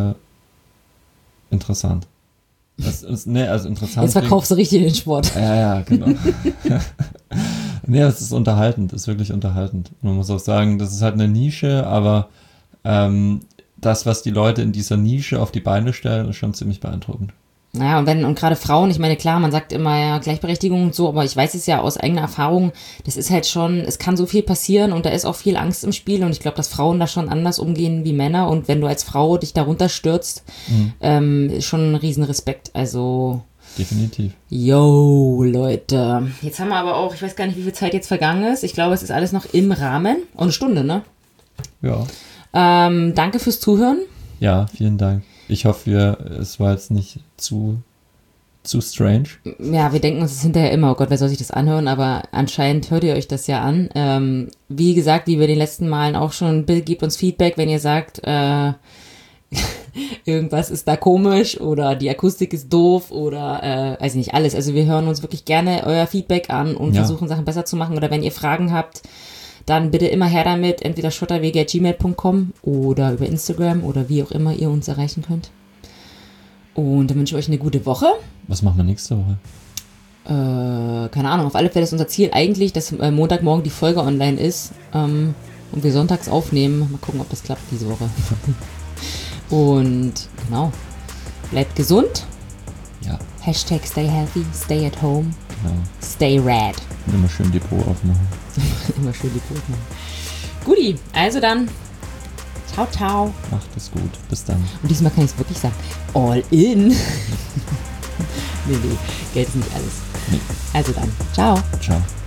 interessant. Also interessant. Jetzt verkaufst du richtig den Sport. Ja, genau. Nee, es ist unterhaltend, ist wirklich unterhaltend. Man muss auch sagen, das ist halt eine Nische, aber das, was die Leute in dieser Nische auf die Beine stellen, ist schon ziemlich beeindruckend. Ja, und gerade Frauen, ich meine, klar, man sagt immer ja Gleichberechtigung und so, aber ich weiß es ja aus eigener Erfahrung, das ist halt schon, es kann so viel passieren und da ist auch viel Angst im Spiel und ich glaube, dass Frauen da schon anders umgehen wie Männer und wenn du als Frau dich darunter stürzt, ist schon ein Riesenrespekt, also... Definitiv. Yo, Leute, jetzt haben wir aber auch, ich weiß gar nicht, wie viel Zeit jetzt vergangen ist, ich glaube, es ist alles noch im Rahmen, und eine Stunde, ne? Ja. Danke fürs Zuhören. Ja, vielen Dank. Ich hoffe, es war jetzt nicht zu strange. Ja, wir denken uns das hinterher immer, oh Gott, wer soll sich das anhören, aber anscheinend hört ihr euch das ja an. Wie gesagt, wie wir den letzten Malen auch schon, Bill, gebt uns Feedback, wenn ihr sagt, irgendwas ist da komisch oder die Akustik ist doof oder, weiß nicht, alles. Also wir hören uns wirklich gerne euer Feedback an und versuchen Sachen besser zu machen oder wenn ihr Fragen habt, dann bitte immer her damit, entweder schotterwege@gmail.com oder über Instagram oder wie auch immer ihr uns erreichen könnt. Und dann wünsche ich euch eine gute Woche. Was machen wir nächste Woche? Keine Ahnung, auf alle Fälle ist unser Ziel eigentlich, dass Montagmorgen die Folge online ist und wir sonntags aufnehmen. Mal gucken, ob das klappt diese Woche. Und genau, bleibt gesund. Ja. Hashtag stay healthy, stay at home, Genau. stay rad. Und immer schön Depot aufmachen. Immer schön die Brot machen. Guti, also dann. Ciao, ciao. Macht es gut. Bis dann. Und diesmal kann ich es wirklich sagen. All in. nee, Geld ist nicht alles. Nee. Also dann. Ciao. Ciao.